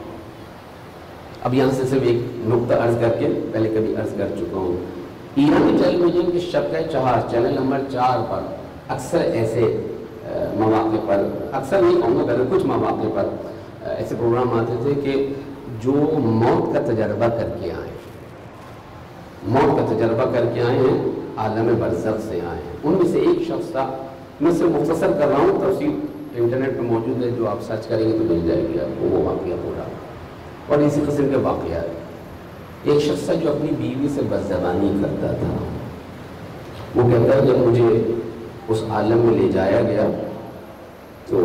اب یہاں سے صرف ایک نقطہ عرض کر کے پہلے کبھی عرض کر چکا ہوں. ایرانی ٹیلی ویژن کے شبکہ چہار چینل نمبر چار پر اکثر ایسے مواقع پر، اکثر نہیں کہوں گا بلکہ کچھ مواقع پر ایسے پروگرام آتے تھے کہ جو موت کا تجربہ کر کے آئے موت کا تجربہ کر کے آئے ہیں، عالم برزخ سے آئے ہیں. ان میں سے ایک شخص تھا، میں سے مختصر کر رہا ہوں، تفصیل انٹرنیٹ پہ موجود ہے، جو آپ سرچ کریں گے تو مل جائے گی آپ کو وہ واقعہ پورا. اور اسی قسم کے واقعات. ایک شخص تھا جو اپنی بیوی سے بدزبانی کرتا تھا. وہ کہتا ہے جب مجھے اس عالم میں لے جایا گیا تو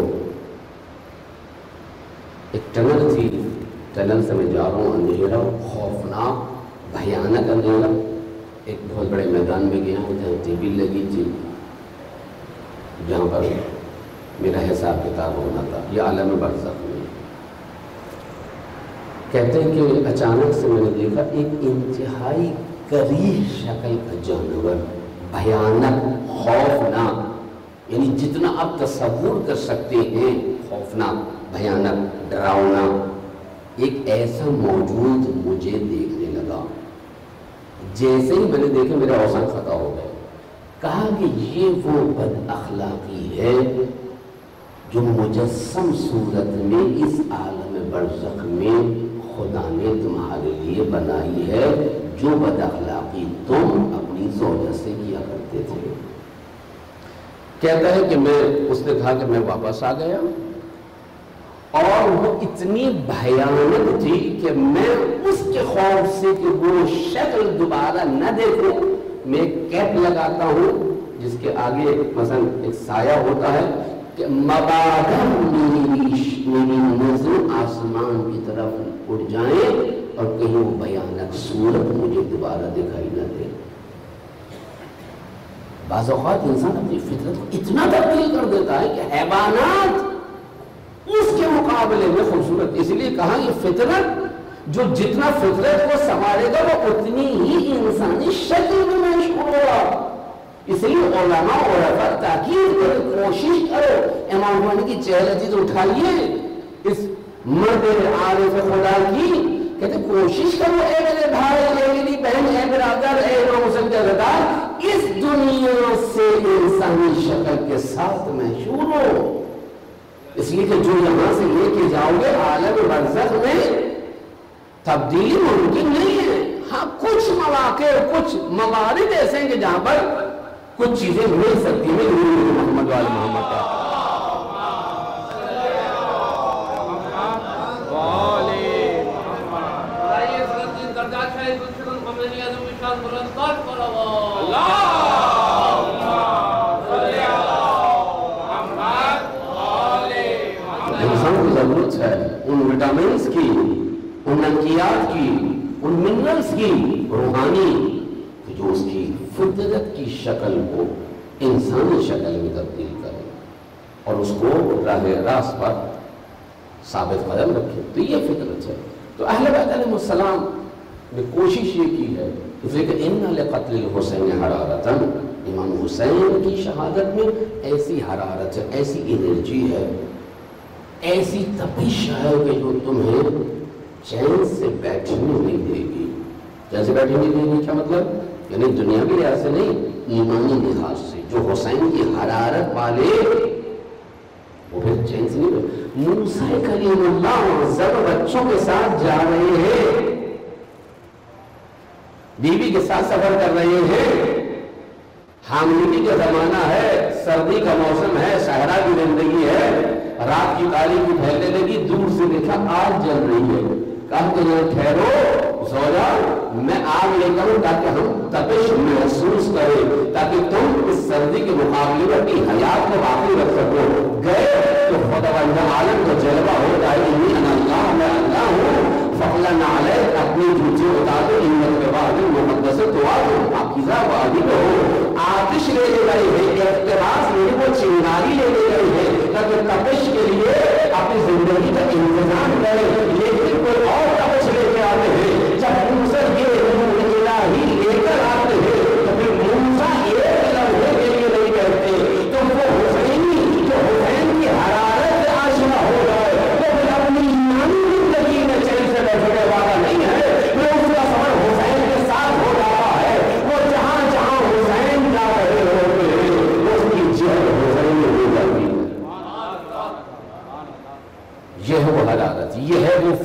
ایک ٹنل تھی، ٹنل سے میں جا رہا ہوں، اندھیرا، خوفناک، بھیانک اندھیرا. ایک بہت بڑے میدان میں گیا ہوں جہاں ٹی وی لگی تھی، جہاں پر میرا حساب کتاب ہونا تھا. یہ عالم برزخ میں. کہتے ہیں کہ اچانک سے میں نے دیکھا ایک انتہائی کریہ شکل کا جانور، بھیانک، خوفناک، یعنی جتنا آپ تصور کر سکتے ہیں خوفناک، بھیانک، ڈراؤنا، ایک ایسا موجود مجھے دیکھنے لگا. جیسے ہی میں نے دیکھا میرا حوصلہ خطا ہو گیا. کہا کہ یہ وہ بد اخلاقی ہے جو مجسم صورت میں اس عالم برزخ میں خدا نے تمہارے لیے بنائی ہے، جو بد اخلاقی تم اپنی زوجہ سے کیا کرتے تھے. کہتا ہے کہ میں اس نے کہا کہ میں واپس آ گیا اور وہ اتنی بھیانک تھی کہ میں اس کے خوف سے کہ وہ شکل دوبارہ نہ دیکھوں، میں ایک کیپ لگاتا ہوں جس کے آگے مثلا ایک سایہ ہوتا ہے کہ مبادہ میری میری نظر آسمان کی طرف اٹھ جائیں اور کہیں وہ بھیانک صورت مجھے دوبارہ دکھائی نہ دے. بعض اوقات انسان اپنی فطرت کو اتنا تبدیل کر دیتا ہے کہ حیوانات اس کے مقابلے میں خوبصورت. اس لیے کہا یہ فطرت جو جتنا فطرت کو سنوارے گا وہ اتنی ہی انسانی شکل میں مشہور ہوگا. اس لیے علماء اور عرفا تاکید کرو، کوشش کرو. امام خمینی کی چہل عزیز اٹھائیے اس مرد عارف خدا کی، کہتے کوشش کرو اے میرے بھائی، اے میری بہن، اے برادر، اے مسلم جگدار، اس دنیا سے انسانی شکل کے ساتھ محشور ہو. اس لیے کہ جو یہاں سے لے کے جاؤ گے عالم برزخ میں تبدیلی ممکن نہیں ہے. ہاں کچھ مواقع، کچھ موارد ایسے ہیں کہ جہاں پر کچھ چیزیں مل سکتی ہیں محمد والے محمد کا. انسان کو ضرورت ہے ان وٹامنس کی، ان نمکیات کی، ان منرلز کی، روحانی، جو اس کی فطرت کی شکل کو انسانی شکل میں تبدیل کرے اور اس کو راہ راست پر ثابت قدم رکھے. تو یہ فطرت ہے. تو اہل بیت علیہ السلام نے کوشش یہ کی ہے اس لیے کہ ان لقتل الحسین حرارتا، امام حسین کی شہادت میں ایسی حرارت ہے، ایسی انرجی ہے، ایسی تپش ہے کہ جو تمہیں چین سے بیٹھنے نہیں دے گی. جیسے بیٹھنے نہیں دے گی کیا مطلب؟ یعنی دنیاوی لحاظ سے نہیں، ایمانی لحاظ سے. جو حسین کی حرارت والے وہ پھر چین سے نہیں. موسیٰ کلیم اللہ زب بچوں کے ساتھ جا رہے ہیں، بیوی کے ساتھ سفر کر رہے ہیں، حاملگی کا زمانہ ہے، سردی کا موسم ہے، صحرا کی زندگی ہے، رات کی تاریکی پھیلنے لگی، دور سے دیکھا آگ جل رہی ہے. کہا کہ یہاں ٹھہرو زوجہ، میں آگ لے کر ہوں تاکہ ہم تپش محسوس کریں، تاکہ تم اس سردی کے مقابلے میں اپنی حیات کو باقی رکھ سکو. گئے تو خدا عالم کا جلوہ ہوتا ہے، انی انا اللہ، میں اللہ ہوں. فقلن علیہ، اپنی جوتی اتار دو، انت کے بعد مقدس دعا دو، پاکیزہ واجب ہو. آتش لے لے گئے ہیں، اقتباس یعنی وہ چنگاری لے لے گئے ہیں تاکہ تپش کے لیے اپنی زندگی کا انتظام کرے. لیکن کوئی اور تپش لے کے آتے ہیں. جب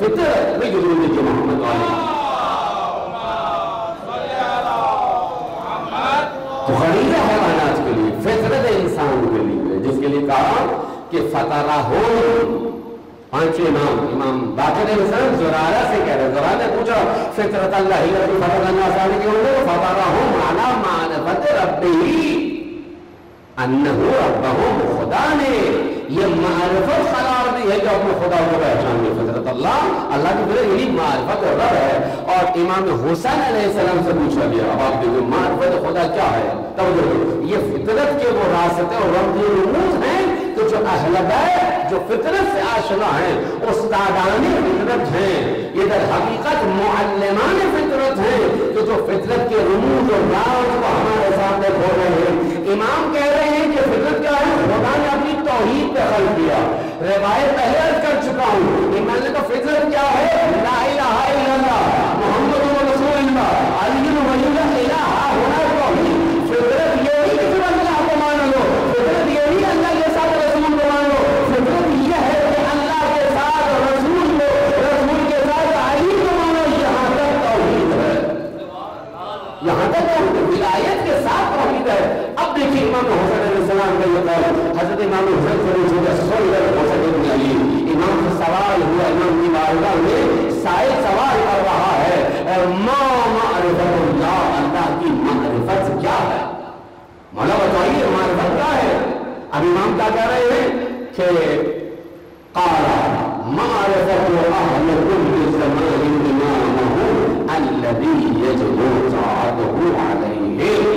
فطرت بجنود محمد علیہ تو غریزہ حیوانات کے لیے، فطرت انسان کے لیے، جس کے لیے کہا کہ فطرہم، پانچویں امام امام باقر انسان زرارہ سے کہہ رہے، زرارہ نے پوچھا فطرت اللہ الذی فطر الناس علیہ کیوں ہوگا؟ فطرہم علی معرفت ربہ، انہو ربہم، خدا نے یہ معرفت قرار دی ہے کہ اپنے خدا کو پہچان گے. فطرت اللہ، اللہ کی فطرت یہی معرفت رب ہے. اور امام حسین علیہ السلام سے پوچھا گیا اب آپ دیکھو معرفت خدا کیا ہے، توجہ کرو، یہ فطرت کے وہ راستے اور رمزی رموز ہیں تو جو اہل بیت جو فطرت سے آشنا ہیں، استادان فطرت ہیں، یہ در حقیقت معلمان فطرت ہیں کہ جو فطرت کے رموز اور راز کو ہمارے سامنے کھول رہے ہیں. امام کہہ رہے ہیں کہ فطرت کیا ہے؟ خدا نے اپنی توحید پہ خلق کیا. روایت پہلے عرض کر چکا ہوں، امام نے کہا فطرت کیا ہے؟ لا الہ الا اللہ محمد رسول اللہ علی ولی اللہ الہ ہونا توحید. فطرت یہ نہیں کہ صرف اللہ کو مان لو، فطرت یہ نہیں اللہ کے ساتھ رسول کو مان لو، فطرت یہ ہے کہ اللہ کے ساتھ رسول کو، رسول کے ساتھ علی کو مانو. یہاں تک توحید ہے، یہاں تک ولایت کے ساتھ توحید ہے. اب دیکھیں امام حسین علیہ السلام کا یہ قول، حضرت امام حسین سے پوچھا سن کر حسین بن علی، امام سے سوال ہوا، امام کی بارگاہ میں سائل سوال کر رہا ہے ما معرفت اللہ، اللہ کی معرفت کیا ہے؟ مولا بتائیے معرفت کیا ہے؟ اب امام کیا کہہ رہے ہیں کہ قال معرفت اہل کل زمان امامہ الذی یجب طاعته علیہ.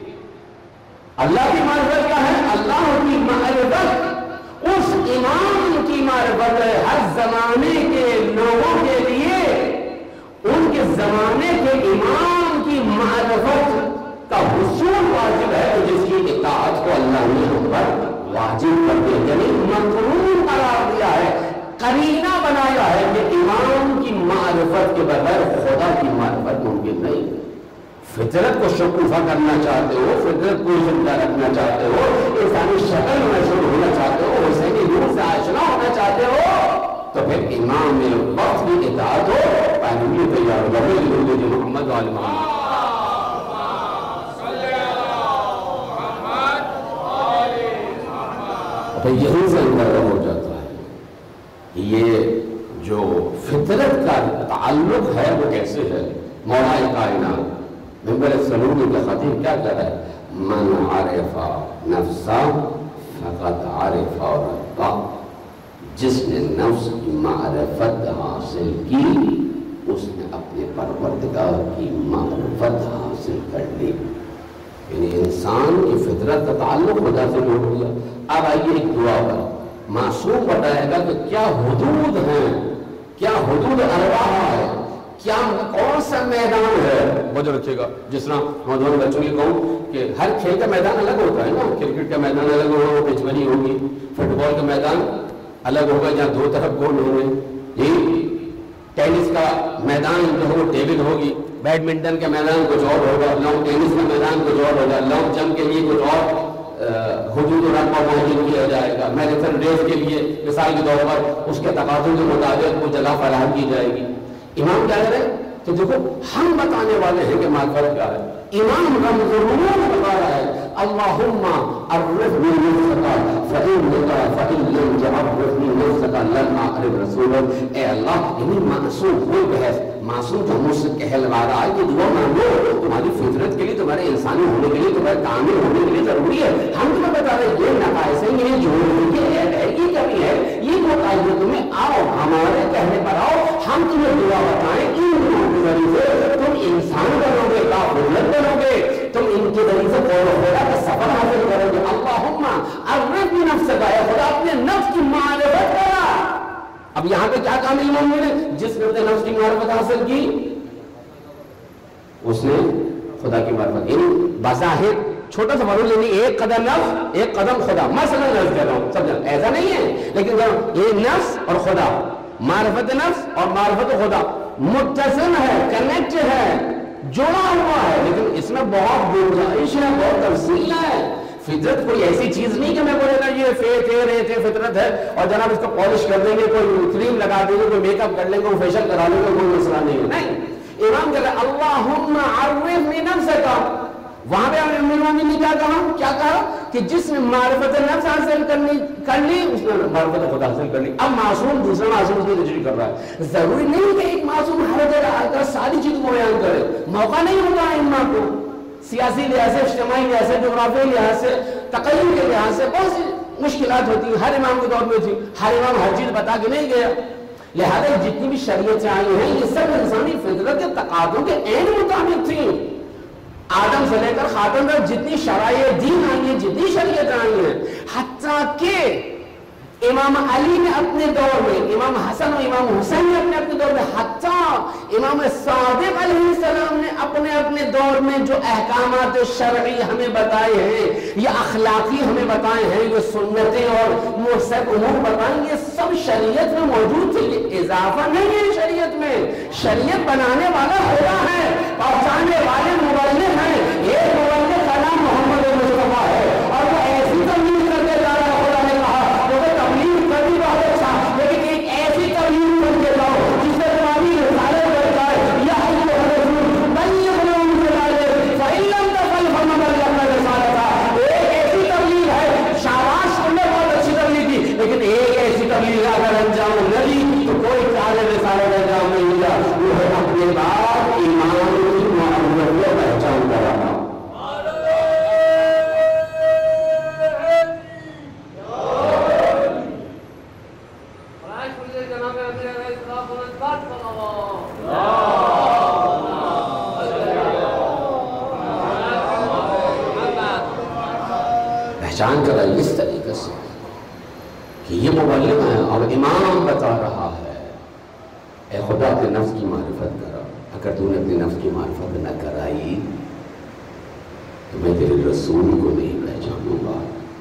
اللہ کی معرفت کیا ہے؟ اللہ کی معرفت اس امام کی معرفت ہے. ہر زمانے کے لوگوں کے لیے ان کے زمانے کے امام کی معرفت کا حصول واجب ہے، جس کی اطاعت کو اللہ نے ہم پر واجب کر دیا، یعنی مقرون قرار دیا ہے، قرینہ بنایا ہے کہ امام کی معرفت کے بغیر خدا کی معرفت ممکن نہیں. فطرت کو شکوفہ کرنا چاہتے ہو، فطرت کو زندہ رکھنا چاہتے ہو، انسانی شکل میں شروع ہونا چاہتے ہو، حسینی نور سے آشنا ہونا چاہتے ہو، تو پھر امام میں وقت کی اطاعت ہو، پہلوی تیار ہو گئے لوگ جو محمد والے محمد پھر یہی سے اندر ہو جاتا ہے. یہ جو فطرت کا تعلق ہے وہ کیسے ہے؟ مولا کائنات ممبر سلومی کے خطیب کیا کہہ رہا ہے؟ من عرف نفسا فقط عرف ربا، جس نے نفس کی معرفت حاصل کی اس نے اپنے پروردگار کی معرفت حاصل کر لی. یعنی انسان کی فطرت کا تعلق خدا سے جوڑ گیا. اب آئیے ایک دعا پر معصوم بتائے گا کہ کیا حدود ہیں، کیا حدود ارواح ہے، کیا کون سا میدان ہے. بجو رکھے گا جس طرح نوجوان بچوں کی کہوں کہ ہر کھیل کا میدان الگ ہوتا ہے نا. کرکٹ کا میدان الگ ہوگا، پچ بنی ہوگی. فٹ بال کا میدان الگ ہوگا جہاں دو طرف گول ہوں گے. یہ ٹینس کا میدان جو ہو ٹیبل ہوگی. بیڈمنٹن کا میدان کچھ اور ہوگا. لانگ ٹینس کا میدان کچھ اور ہوگا. لانگ جمپ کے لیے کچھ اور حدود و رقبہ معین کیا جائے گا. میراتھن ریس کے لیے مثال کے طور پر اس کے تقاضوں کے مطابق وہ جگہ فراہم کی جائے گی. امام کیا کہہ رہے ہیں کہ دیکھو ہم بتانے والے ہیں کہ معرفت کیا ہے. امام رمز الرموز بتا رہا ہے اللہم عرفنی نفسک فإنک فإن لم تعرفنی نفسک لن أعرف رسولک. اے اللہ انہیں معصوم کوئی بحث معصوم جو مجھ سے کہلوا رہا ہے کہ دعا مانگو تمہاری فطرت کے لیے، تمہارے انسانی ہونے کے لیے، تمہارے کامل ہونے کے لیے ضروری ہے. ہم تمہیں بتا رہے ہیں یہ نقائص ہیں، یہ جھوٹ ہے، یہ عیب ہے، یہ کمی ہے، یہ بتائیے تمہیں. آؤ ہمارے کہنے پر آؤ، ہم تمہیں دعا بتائیں. ان کے ذریعے سے تم انسان بنو گے، کافر بنو گے، تم ان کے ذریعے سے قول و خدا کا سفر حاصل کرو گے. اللہم عرفنی نفسک، اے خدا اپنے نفس کی معرفت کرا. اب یہاں پہ کیا کام امام نے جس نے اپنے نفس کی معرفت حاصل کی اس نے خدا کی معرفت. یعنی بظاہر چھوٹا سا فرق، لیکن ایک قدم نفس ایک قدم خدا. مثلا نفس کہہ رہا ہوں، سمجھا ایسا نہیں ہے، لیکن یہ نفس اور خدا، معرفت نفس اور معرفت خدا متصل ہے، کنیکٹ ہے، جڑا ہوا ہے. لیکن اس میں بہت گنجائش ہے، بہت تفصیل ہے. فطرت کوئی ایسی چیز نہیں کہ میں بولے گا یہ فیت ہے ریت ہے فطرت ہے اور جناب اس کو پالش کر دیں گے، کوئی کریم لگا دیں گے، کوئی میک اپ کر لیں گے، کوئی فیشل کرا لیں گے، کوئی مسئلہ نہیں ہے. نہیں، امام کہتا ہے اللہم عرفنی نفسک. وہاں پہ امام نے کیا کہا کیا کہا کہ جس نے معرفت نفس حاصل کرنی کر لی اس نے معرفت خدا حاصل کر لی. اب معصوم دوسرا معصوم اس کی تجریح کر رہا ہے. ضروری نہیں کہ ایک معصوم ہر جگہ آ کر ساری چیز کو بیان کرے، موقع نہیں ہوتا ہے امام کو. سیاسی لحاظ سے، اجتماعی لحاظ سے، جغرافیائی لحاظ سے، تقریر کے لحاظ سے بہت سی مشکلات ہوتی ہیں. ہر امام کے دور میں تھی، ہر امام ہر چیز بتا کے نہیں گیا. لہذا جتنی بھی شریعتیں آئی ہیں یہ سب انسانی فطرت کے تقاضوں کے عین مطابق تھیں. آدم سے لے کر خاتم تک جتنی شرائع دین آئی ہیں، جتنی شریعت آئی ہیں، حتیٰ کہ امام علی نے اپنے دور میں، امام حسن و امام حسین نے اپنے اپنے دور میں، حتیٰ امام صادق علیہ السلام نے اپنے اپنے دور میں جو احکامات شرعی ہمیں بتائے ہیں یا اخلاقی ہمیں بتائے ہیں، یہ سنتیں اور مؤثر امور بتائیں، یہ سب شریعت میں موجود تھے. یہ اضافہ نہیں ہے شریعت میں. شریعت بنانے والا خدا ہے، پہنچانے والے مبلغ ہیں. ایک مبلغ کا نام محمد مصطفیٰ ہے اور وہ ایسی تبلیغ کرتے جا رہا ہے. خدا نے کہا وہ تبلیغ کر بھی بہت اچھا، لیکن ایک ایسی تبلیغ کر کے جاؤ جس سے تمہاری رسالت بڑھ جائے. یا ایھا الرسول بلغ ما انزل الیک فإن لم تفعل فما بلغت رسالتہ. ایک ایسی تبلیغ ہے، شاباش تم نے بہت اچھی تبلیغ کی، لیکن ایک ایسی تبلیغ اگر انجام نہ دی تو کوئی چارے رسالت انجام نہیں دیا. وہ ہے اپنے بعد ایمان کی معرفت و پہچان کرانا. پہچان کرائی اس طریقے سے کہ یہ مبلغ ہے اور امام بتا رہا ہے اے خدا اپنے نفس کی معرفت کرا. اگر تو نے اپنے نفس کی معرفت نہ کرائی تو میں تیرے رسول کو نہیں پہچانوں گا.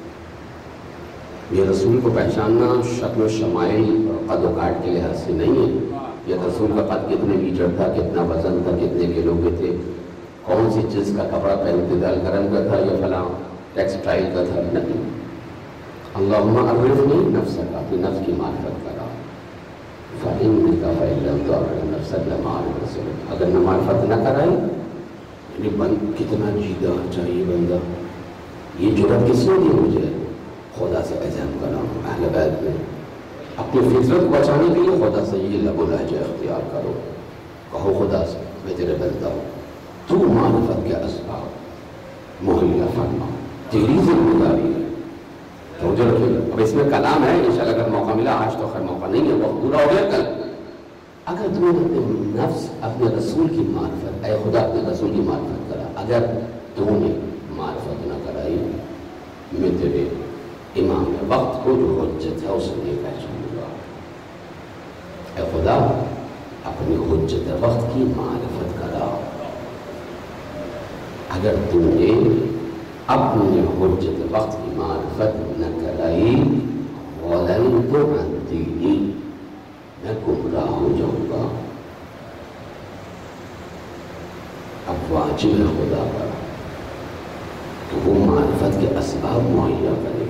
یہ رسول کو پہچاننا شکل و شمائل اور قد و کاٹ کے لحاظ سے نہیں ہے. یہ رسول کا قد کتنے میٹر تھا، کتنا وزن تھا، کتنے کلو کے تھے، کون سی چیز کا کپڑا پہنتے تھے، الکرم کا تھا یا فلاں ٹیکسٹائل کا تھا. نہیں. اللہم عرفنی نفسک، اپنی نفس کی معرفت کرا. فإنک فإن لم تعرف نفسک لما عرف رسولک. اگر نہ معرفت نہ کرائی، یعنی بند کتنا جیدہ چاہیے بندہ. یہ جرأت کس نے دی مجھے؟ خدا سے عزم کرا. اہل بیت میں اپنی فطرت کو بچانے کے لیے خدا سے یہ لب و لہجہ اختیار کرو. کہو خدا سے میں تیرے بندہ ہوں، تو معرفت کے اسباب مہیا فرما، تیری ذمہ داری ہے. توجہ رکھیے. اب اس میں کلام ہے، انشاءاللہ اگر موقع ملا، آج تو خیر موقع نہیں ہے، وقت پورا ہو گیا. کل اگر تم نے اپنے نفس اپنے رسول کی معرفت، اے خدا اپنے رسول کی معرفت کرا، اگر تم نے معرفت نہ کرائی، میں تیرے امام وقت کو جو حجت ہے اسے نہیں پہچانوں گا. اے خدا اپنی حجت وقت کی معرفت کرا. اگر تم نے اپنے حجت وقت کی معرفت نہ کرائی، وَلَنْتُ عَنْ دِينِي، میں گمراہ ہو جاؤں گا. اب واجب ہے خدا پر کہ وہ معرفت کے اسباب مہیا کرے.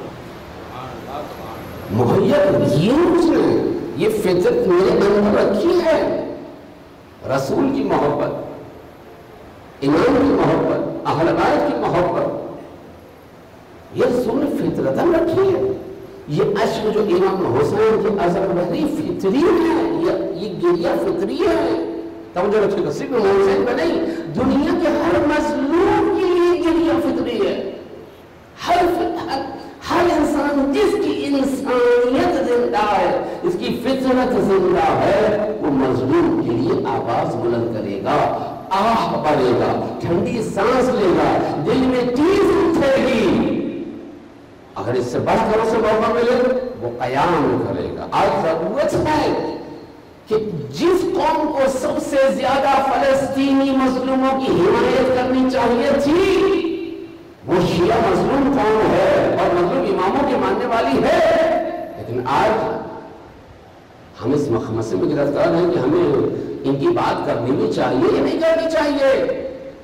مہیا کیے اس نے. یہ فطرت میرے اندر رکھی ہے. رسول کی محبت، امام کی محبت، اہل بیت کی محبت، یہ رسول نے فطرتاً رکھی ہے. یہ عشق جو امام حسین کی اثر بہری فطری ہے، یہ گریہ فطری ہے. توجہ رکھیے گا، صرف امام حسین پہ نہیں، دنیا کے ہر مظلوم کے لیے گریہ فطری ہے. ہر ہر انسان جس کی انسانیت زندہ ہے، اس کی فطرت زندہ ہے، وہ مظلوم کے لیے آواز بلند کرے گا، آہ پڑے گا، ٹھنڈی سانس لے گا، دل میں چیز اٹھے گی. اگر اس سے بڑھ کر اسے موقع ملے وہ قیام کرے گا. آج ضرورت ہے کہ جس قوم کو سب سے زیادہ فلسطینی مظلوموں کی حمایت کرنی چاہیے تھی، وہ شیعہ مظلوم قوم ہے اور مظلوم اماموں کے ماننے والی ہے. لیکن آج ہم اس مخمصے میں گرفتار ہیں کہ ہمیں ان کی بات کرنی بھی چاہیے یا نہیں کرنی چاہیے.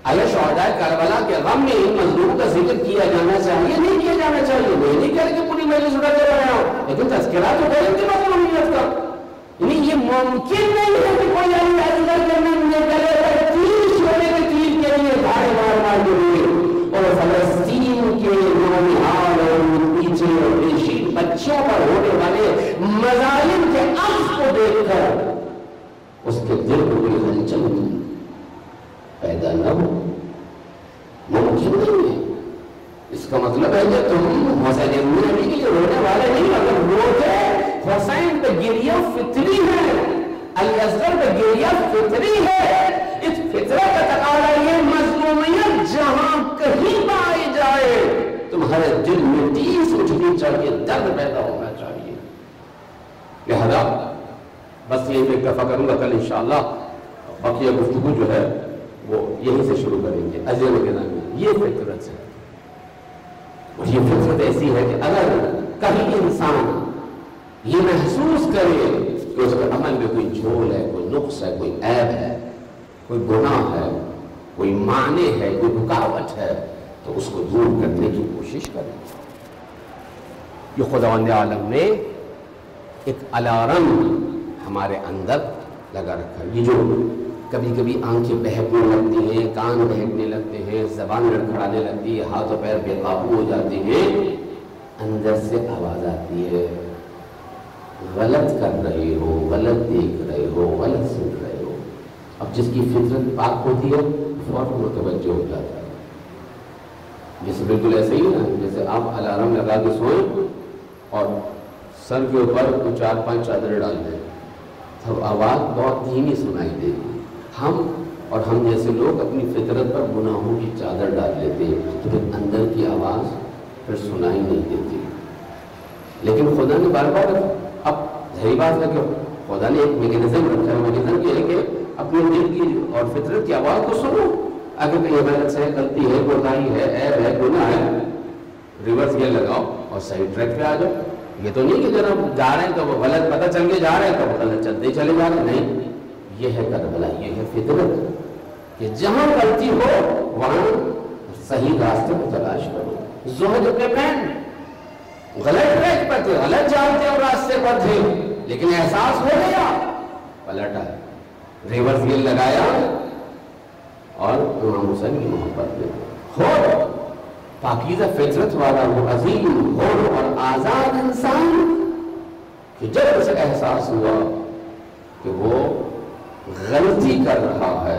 آیا شہداء کربلا کے غم میں ان مظلوموں کا ذکر کیا جانا چاہیے؟ نہیں کیا جانا چاہیے. میں نہیں کہہ رہا کہ پوری مجلس اٹھا کے رہا ہوں، لیکن تذکرہ تو کریں کہ مظلومیت کا. یعنی یہ ممکن نہیں ہے کہ کوئی علی اصغر کے نام یہ کرے تیر چھوڑے کے تیر کے لیے بھائی مار مار کے ہوئے اور فلسطین کے نونہال اور پیچھے اور پیشین بچوں پر ہونے والے مظالم کے عکس کو دیکھ کر اس کے دل کو کوئی ہلچل پیدا نہ ہو. ممکن نہیں ہے. اس کا مطلب ہے کہ تم حسین ابن علی کے لیے رونے والے نہیں. اگر روتے حسین پہ گریہ فطری ہے، علی اصغر پہ گریہ فطری ہے. اس فطرت کا تقاضا یہ مظلومیت جہاں کہیں پائی جائے تمہارے دل میں ٹیس اٹھنی چاہیے، درد پیدا ہونا چاہیے. لہذا بس یہ میں اکتفا کروں گا. کل انشاءاللہ بقیہ گفتگو جو ہے وہ یہیں سے شروع کریں گے. عزیز کے نام میں یہ فطرت ہے، اور یہ فطرت ایسی ہے کہ اگر کہیں انسان یہ محسوس کرے کہ اس کے عمل میں کوئی جھول ہے، کوئی نقص ہے، کوئی عیب ہے، کوئی گناہ ہے، کوئی معنی ہے، کوئی رکاوٹ ہے، تو اس کو دور کرنے کی کوشش کریں. یہ خداوند عالم نے ایک الارم ہمارے اندر لگا رکھا ہے. یہ جو کبھی کبھی آنکھیں بہکنے لگتی ہیں، کان بہکنے لگتے ہیں، زبان لڑکھڑانے لگتی ہے، ہاتھ و پیر بے قابو ہو جاتے ہیں، اندر سے آواز آتی ہے غلط کر رہے ہو، غلط دیکھ رہے ہو، غلط سن رہے ہو. اب جس کی فطرت پاک ہوتی ہے فوراً متوجہ ہو جاتا ہے. جیسے بالکل ایسے ہی نا، جیسے آپ الارم لگا کے سوئیں اور سر کے اوپر تو چار پانچ چادریں ڈال دیں، تب آواز بہت دھیمی سنائی دے گی. ہم اور ہم جیسے لوگ اپنی فطرت پر گناہوں کی چادر ڈال لیتے ہیں تو پھر اندر کی آواز پھر سنائی نہیں دیتی. لیکن خدا نے بار بار اب ظاہری بات ہے کہ خدا نے ایک میکینزم رکھا ہے. میکینزم یہ ہے کہ اپنے دل کی اور فطرت کی آواز کو سنو. اگر کہیں غلط ہے، غلطی ہے، کوتاہی ہے، عیب ہے، گناہ ہے، ریورس گیئر لگاؤ اور صحیح ٹریک پہ آ جاؤ. یہ تو نہیں کہ جب جا رہے ہیں تو وہ غلط پتہ چل کے جا رہے ہیں تو وہ غلط چلتے چلے جا رہے ہیں. نہیں، یہ ہے کربلا، یہ ہے فطرت کہ جہاں غلطی ہو وہاں صحیح راستے کو تلاش کرو. زہد پہ پہن غلط ٹریک پر تھے، غلط جانتے اور راستے پر تھے، لیکن احساس ہو گیا، پلٹا، ریورس گیئر لگایا اور امام حسین کی محبت میں ہو. پاکیزہ فطرت والا وہ عظیم حر اور آزاد انسان کہ جب اسے احساس ہوا کہ وہ غلطی کر رہا ہے،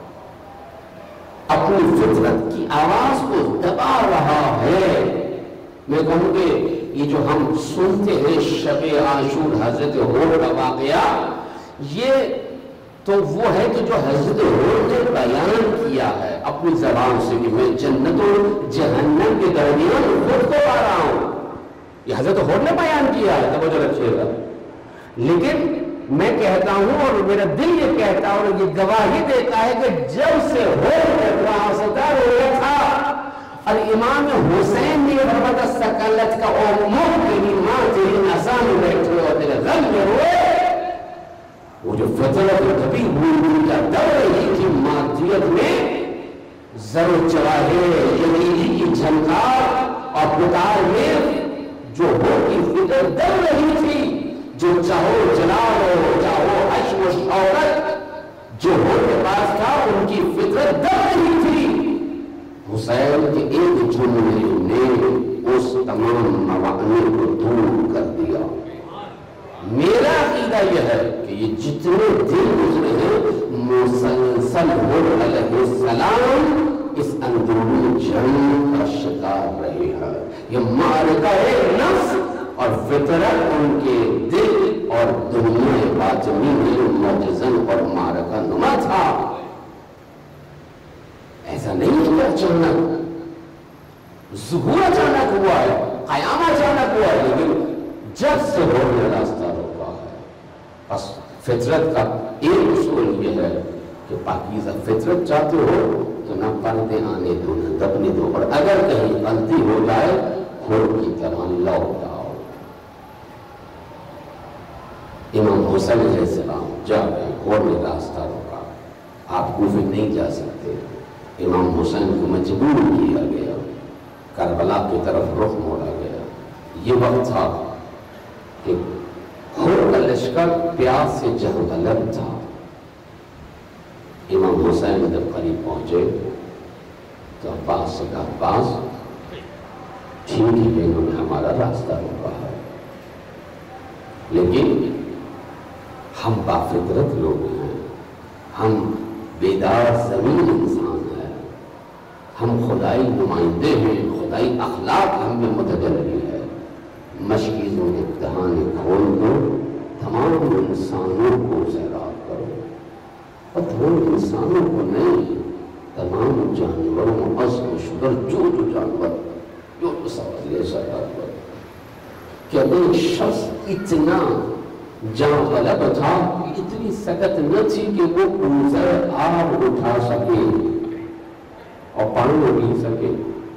اپنی فطرت کی آواز کو دبا رہا ہے. میں کہوں کہ یہ جو ہم سنتے ہیں شب عاشور حضرت حور کا واقعہ، یہ تو وہ ہے کہ جو حضرت حور نے بیان کیا ہے اپنی زبان سے کہ میں جنت و جہنم کے درمیان خود کو پا رہا ہوں. یہ حضرت حور نے بیان کیا ہے، توجہ رکھیے گا. لیکن میں کہتا ہوں اور میرا دل یہ کہتا ہے اور یہ گواہی دیتا ہے کہ جب سے حور وہاں سے در ہوا تھا اور امام حسین نے فرمایا سکلت کا امور تیری ماں تیری نساں میں بیٹھے اور تیرے غم میں ہوئے، وہ جو فطرت کبھی ہوئی کا در رہی تھی مادیت میں، زر و چراہے یقینی کی جھنکار اور پتار میں جو ہو کی فطرت در رہی تھی، جو چاہو جلال ہو، چاہو عشق و شہرت جو ہو کے پاس تھا ان کی فطرت در رہی تھی. حسین کے ایک جملے نے اس تمام موانع کو دور کر دیا. میرا عقیدہ یہ ہے کہ یہ جتنے دن گزرے ہیں مسلسل حر علیہ السلام اس اندرونی جنگ کا شکار رہے ہیں. یہ معرکہ نفس اور فطرت ان کے دل اور دنیا باطنی میں معجزن اور معرکہ نما تھا. ایسا نہیں ہے کہ اچانک ظہور اچانک ہوا ہے، قیام اچانک ہوا ہے، لیکن جب سے ہو نے راستہ روکا ہے. بس فطرت کا ایک اصول یہ ہے کہ پاکیزہ فطرت چاہتے ہو تو نہ پردے آنے دو نہ دبنے دو، اور اگر کہیں غلطی ہو جائے ہور کی طرح لوٹ آؤ. امام حسین علیہ السلام جا رہے، ہور نے راستہ روکا، آپ کوفے نہیں جا سکتے، امام حسین کو مجبور کیا گیا، کربلا کی طرف رخ موڑا گیا۔ یہ وقت تھا کہ خود کا لشکر پیاس سے جہاں غلط تھا۔ امام حسین جب قریب پہنچے تو عباس سے کہا، عباس ٹھیک ہی کہ انہوں نے ہمارا راستہ روکا ہے، لیکن ہم بافطرت لوگ ہیں، ہم بیدار زمین انسان ہیں، ہم خدائی نمائندے ہیں، خدائی اخلاق ہم میں متجلی ہے۔ مشکیزوں کے دہانے کھول دو، تمام انسانوں کو سیراب کرو، اور تمام انسانوں کو نہیں، تمام جانوروں، عزم شکر، جو جو جانور جو سوال یہ سیراب کرو۔ کہ ایک شخص اتنا جان غلب تھا، اتنی سکت نہ تھی کہ وہ کوزہ آب اٹھا سکے اور پانی پی سکے۔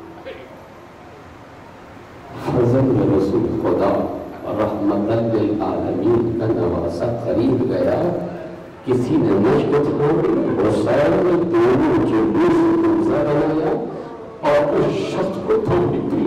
حضرت رسول خدا رحمت للعالمین کا نواسہ قریب گیا، کسی نے مشکت کو حسین میں دونوں جلوس کوزہ بنایا اور اس شخص کو تھوڑی پی۔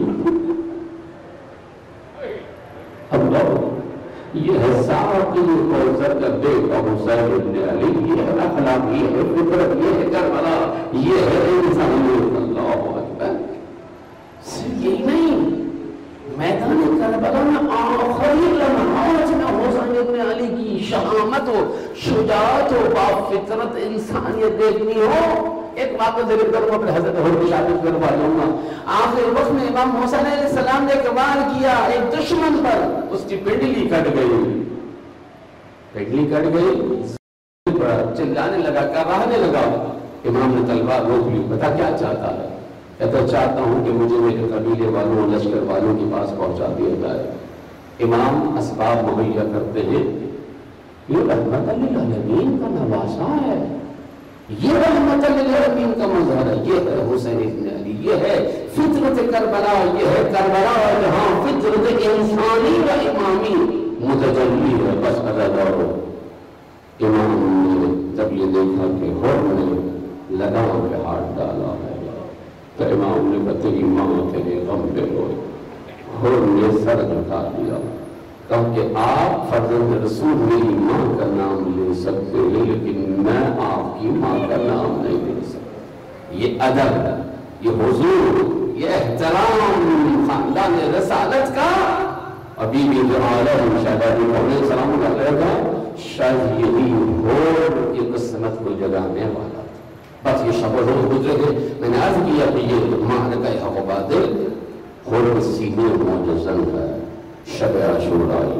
اللہ، یہ ہے ساقی کوثر کا بیٹا حسین بن علی، یہ ہے اخلاق، یہ ہے فطرت، یہ ہے کربلا، یہ ہے انسانیت۔ اللہ اکبر۔ صرف یہی نہیں، میدان کربلا میں آخری لمحات میں حسین بن علی کی شہامت و شجاعت و بافطرت انسانیت دیکھنی ہو۔ ایک واقعہ ذکر کروں اپنے حضرت حر کی شادی کروا لوں گا۔ آخر وقت میں امام حسین علیہ السلام نے کمال کیا ایک دشمن پر، اس کی پنڈلی کٹ گئی، پنڈلی کٹ گئی، چلانے لگا، کراہنے لگا۔ امام نے تلوار روک لی، پتا کیا چاہتا ہے؟ کہتا چاہتا ہوں کہ مجھے میرے قبیلے والوں، لشکر والوں کے پاس پہنچا دیا جائے۔ امام اسباب مہیا کرتے ہیں، یہ رحمت للعالمین کا نواسہ ہے، یہ رحمت للعالمین کا مظہر ہے، یہ ہے حسین بن علی، یہ ہے فطرت کربلا، یہ ہے کربلا جہاں فطرت انسانی و امامی متجلی ہے۔ بس عدد اور امام نے جب یہ دیکھا کہ حر نے لگام پہ ہاتھ ڈالا ہے تو امام نے کہا تیری ماں تیرے غم پہ ہوئے۔ حر نے سر جھکا دیا، کہا کہ آپ فرزند رسول میری ماں کا نام لے سکتے ہیں لیکن میں آپ کی ماں کا نام نہیں لے سکتا۔ یہ ادب، یہ حضور، یہ احترام خاندان رسالت کا، ابھی بھی جو عالم شہدادی علیہ السلام علیہ کا شاید یہی حر کی قسمت کو جگانے والا تھا۔ بس یہ شب و روز گزرے تھے، میں نے عرض کیا کہ یہ معرکہ حق و باطل حر کے سینے معجزن ہے۔ شب عاشورائی،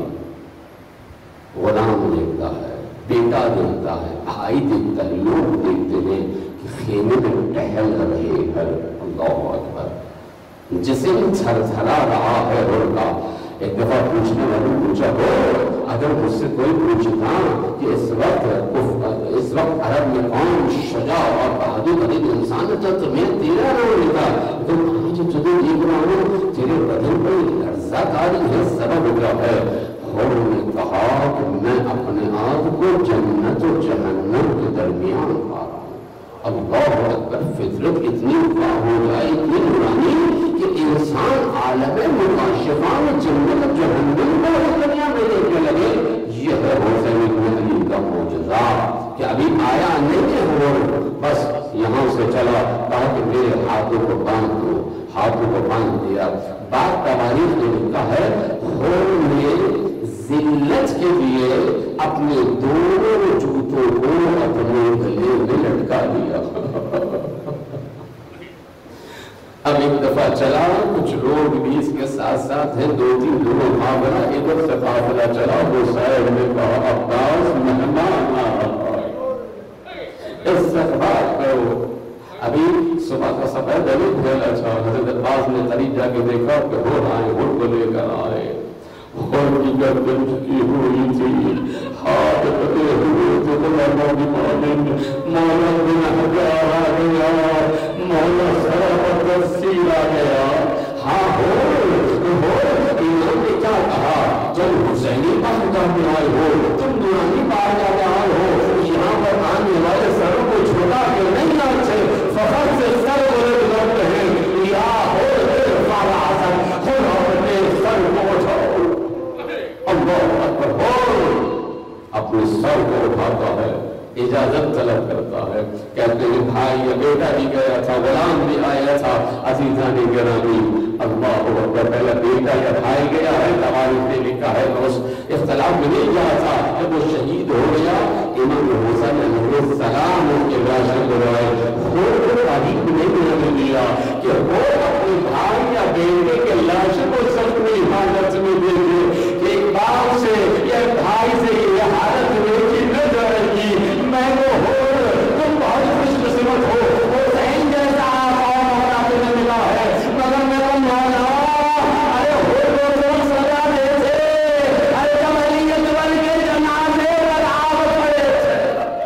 غلام دیکھتا ہے، بیٹا دیکھتا ہے، بھائی دیکھتا ہے، لوگ دیکھتے ہیں کہ خیمے میں ٹہل رہے ہیں۔ اللہ اکبر۔ جسم تھر تھرا رہا ہے حر کا۔ ایک دفعہ پوچھنے والوں پوچھا، ہو اگر مجھ سے کوئی پوچھتا کہ اس وقت اس وقت عرب میں کون شجاع اور بہادر غریب انسان ہے تو میں تیرا نام لیتا، تو آج تجھے دیکھ رہا ہوں تیرے بدن پر لرزہ کاری ہے، سبب کیا ہے؟ حر نے کہا کہ میں اپنے آپ کو جنت و جہنم کے درمیان پا رہا ہوں۔ اللہ اکبر۔ فطرت اتنی واہ ہو جائے، اتنی نورانی کہ انسان عالم مکاشفہ میں جنت و جہنم کو اس دنیا میں دیکھنے لگے۔ یہ ہے حسین بن علی کا معجزہ کہ ابھی آیا نہیں ہے حر، بس یہاں سے چلا، کہا کہ میرے ہاتھوں کو باندھ دو، ہاتھوں کو باندھ دیا۔ بات تواریخ میں لکھا ہے حر نے ذلت کے لیے اپنے دونوں جوتوں کو اپنے گلے میں لٹکا دیا۔ اب ایک دفعہ چلا، کچھ لوگ بھی اس کے ساتھ ساتھ ہیں، دو تین لوگ قافلہ ادھر سے قافلہ چلا، وہ صاحب نے کہا عباس مہمان آئے، استقبال کرو۔ ابھی صبح کا سفید ابھی پھیلا تھا، حضرت عباس نے قریب جا کے دیکھا کہ حر آئے، حر کو لے کر آئے۔ حر کی گردن جھکی ہوئی تھی، ہاتھ پکڑے ہوئے تھے، مولا کی مالن مولا بن حجار آ گیا، مولا سرا تفسیر آ گیا۔ ہاں حر حر امام نے کیا کہا؟ تم حسینی پاکستان میں آئے ہو، تم دورانی پار جا کے آئے ہو، یہاں پر آنے والے سروں کو چھوٹا کے نہیں آئے تھے، فخر سے اپنے سر کو اٹھاتا ہے، اجازت طلب کرتا ہے، کہتے ہیں بھائی یا بیٹا بھی گیا تھا، غلام بھی آیا تھا، عزیزان گرامی اللہ اکبر، پہلا بیٹا یا بھائی گیا ہے، تواریخ نے لکھا ہے اس اختلاف میں نہیں جا تھا، جب وہ شہید ہو گیا امام حسین علیہ السلام ان کے لاشیں بلوائے، خود کو تاریخ نہیں ہونے دیا کہ وہ اپنے بھائی یا بیٹے کے لاشوں کو سب میں حفاظت میں دے دے کہ ایک باپ سے یا بھائی سے یہ حالت دیکھی نہ جائے گی، میں وہ ہو تم بہت خوش قسمت ہو، وہ حسین جیسا آپ اور مولا تمہیں ملا ہے، مگر میں تم مولا ارے ہو تو تم سزا دے تھے، ارے جب علی اکبر کے جنازے پر آپ پڑے تھے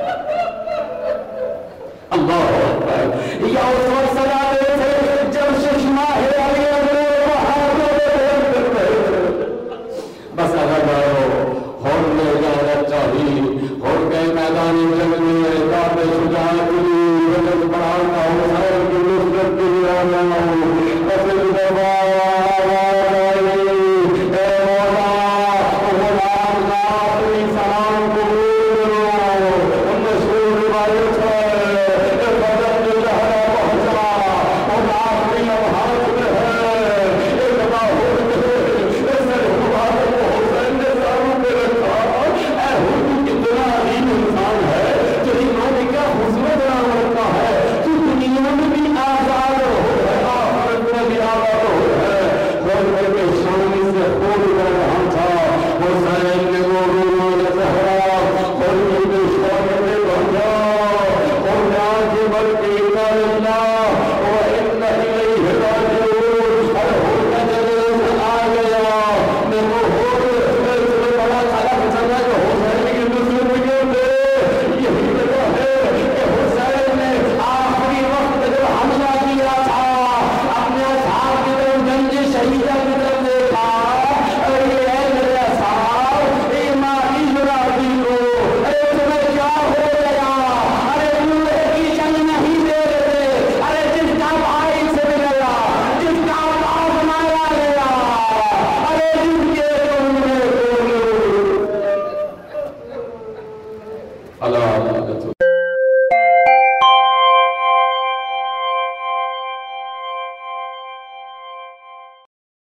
اللہ اکبر، یا اس وقت سزا دے تھے جب ششماہ علی اکبر وہاں پہ بس اگر جاؤ ہون لے جانا چاہیے، ہون گئے میدانی جنگ میں کعبے شجاعت لی وجد بڑھاتا حسین کی نصرت کے لیے آنا ہوں، بسل دبار آئی اے مولا غلام کا اپنی سلام قبول کرو، مشہور روایت ہے بدر جو لہرا پہنچا اور آخری لمحات میں ہے ایک باہر سر مبارک کو حسین نے ساموں پہ رکھا، اے حضور کتنا عظیم انسان ہے جو ایمان کا حسن بنا رکھا ہے، تو دنیا میں بھی آزاد ہو ہے آخرت میں بھی آزاد ہو ہے، خود کر کے شامی سے خود کر رہا تھا حسین نے وہ رومان زہرا خود کر کے شامی میں بھنجا اور جان کی بلکی انا للہ و انا الیہ راجعون، اور ہو کا جلد آ گیا میں وہ ہو میں تمہیں بڑا خلق سمجھا جو حسین کی نصرت کے دے، یہی وجہ ہے کہ حسین نے آخری وقت جب حملہ کیا تھا اپنے اصحاب کی طرف گنج شہیدہ کی طرف دیکھا، ارے اے میرے اصحاب ایمانی جرابی کو ارے تمہیں کیا ہو گیا، ارے چولہے کی جنگ نہیں دے رہے، ارے جس کا بھائی سے ملا جس کا باپ مارا گیا، ارے جس کے تم نے اللہ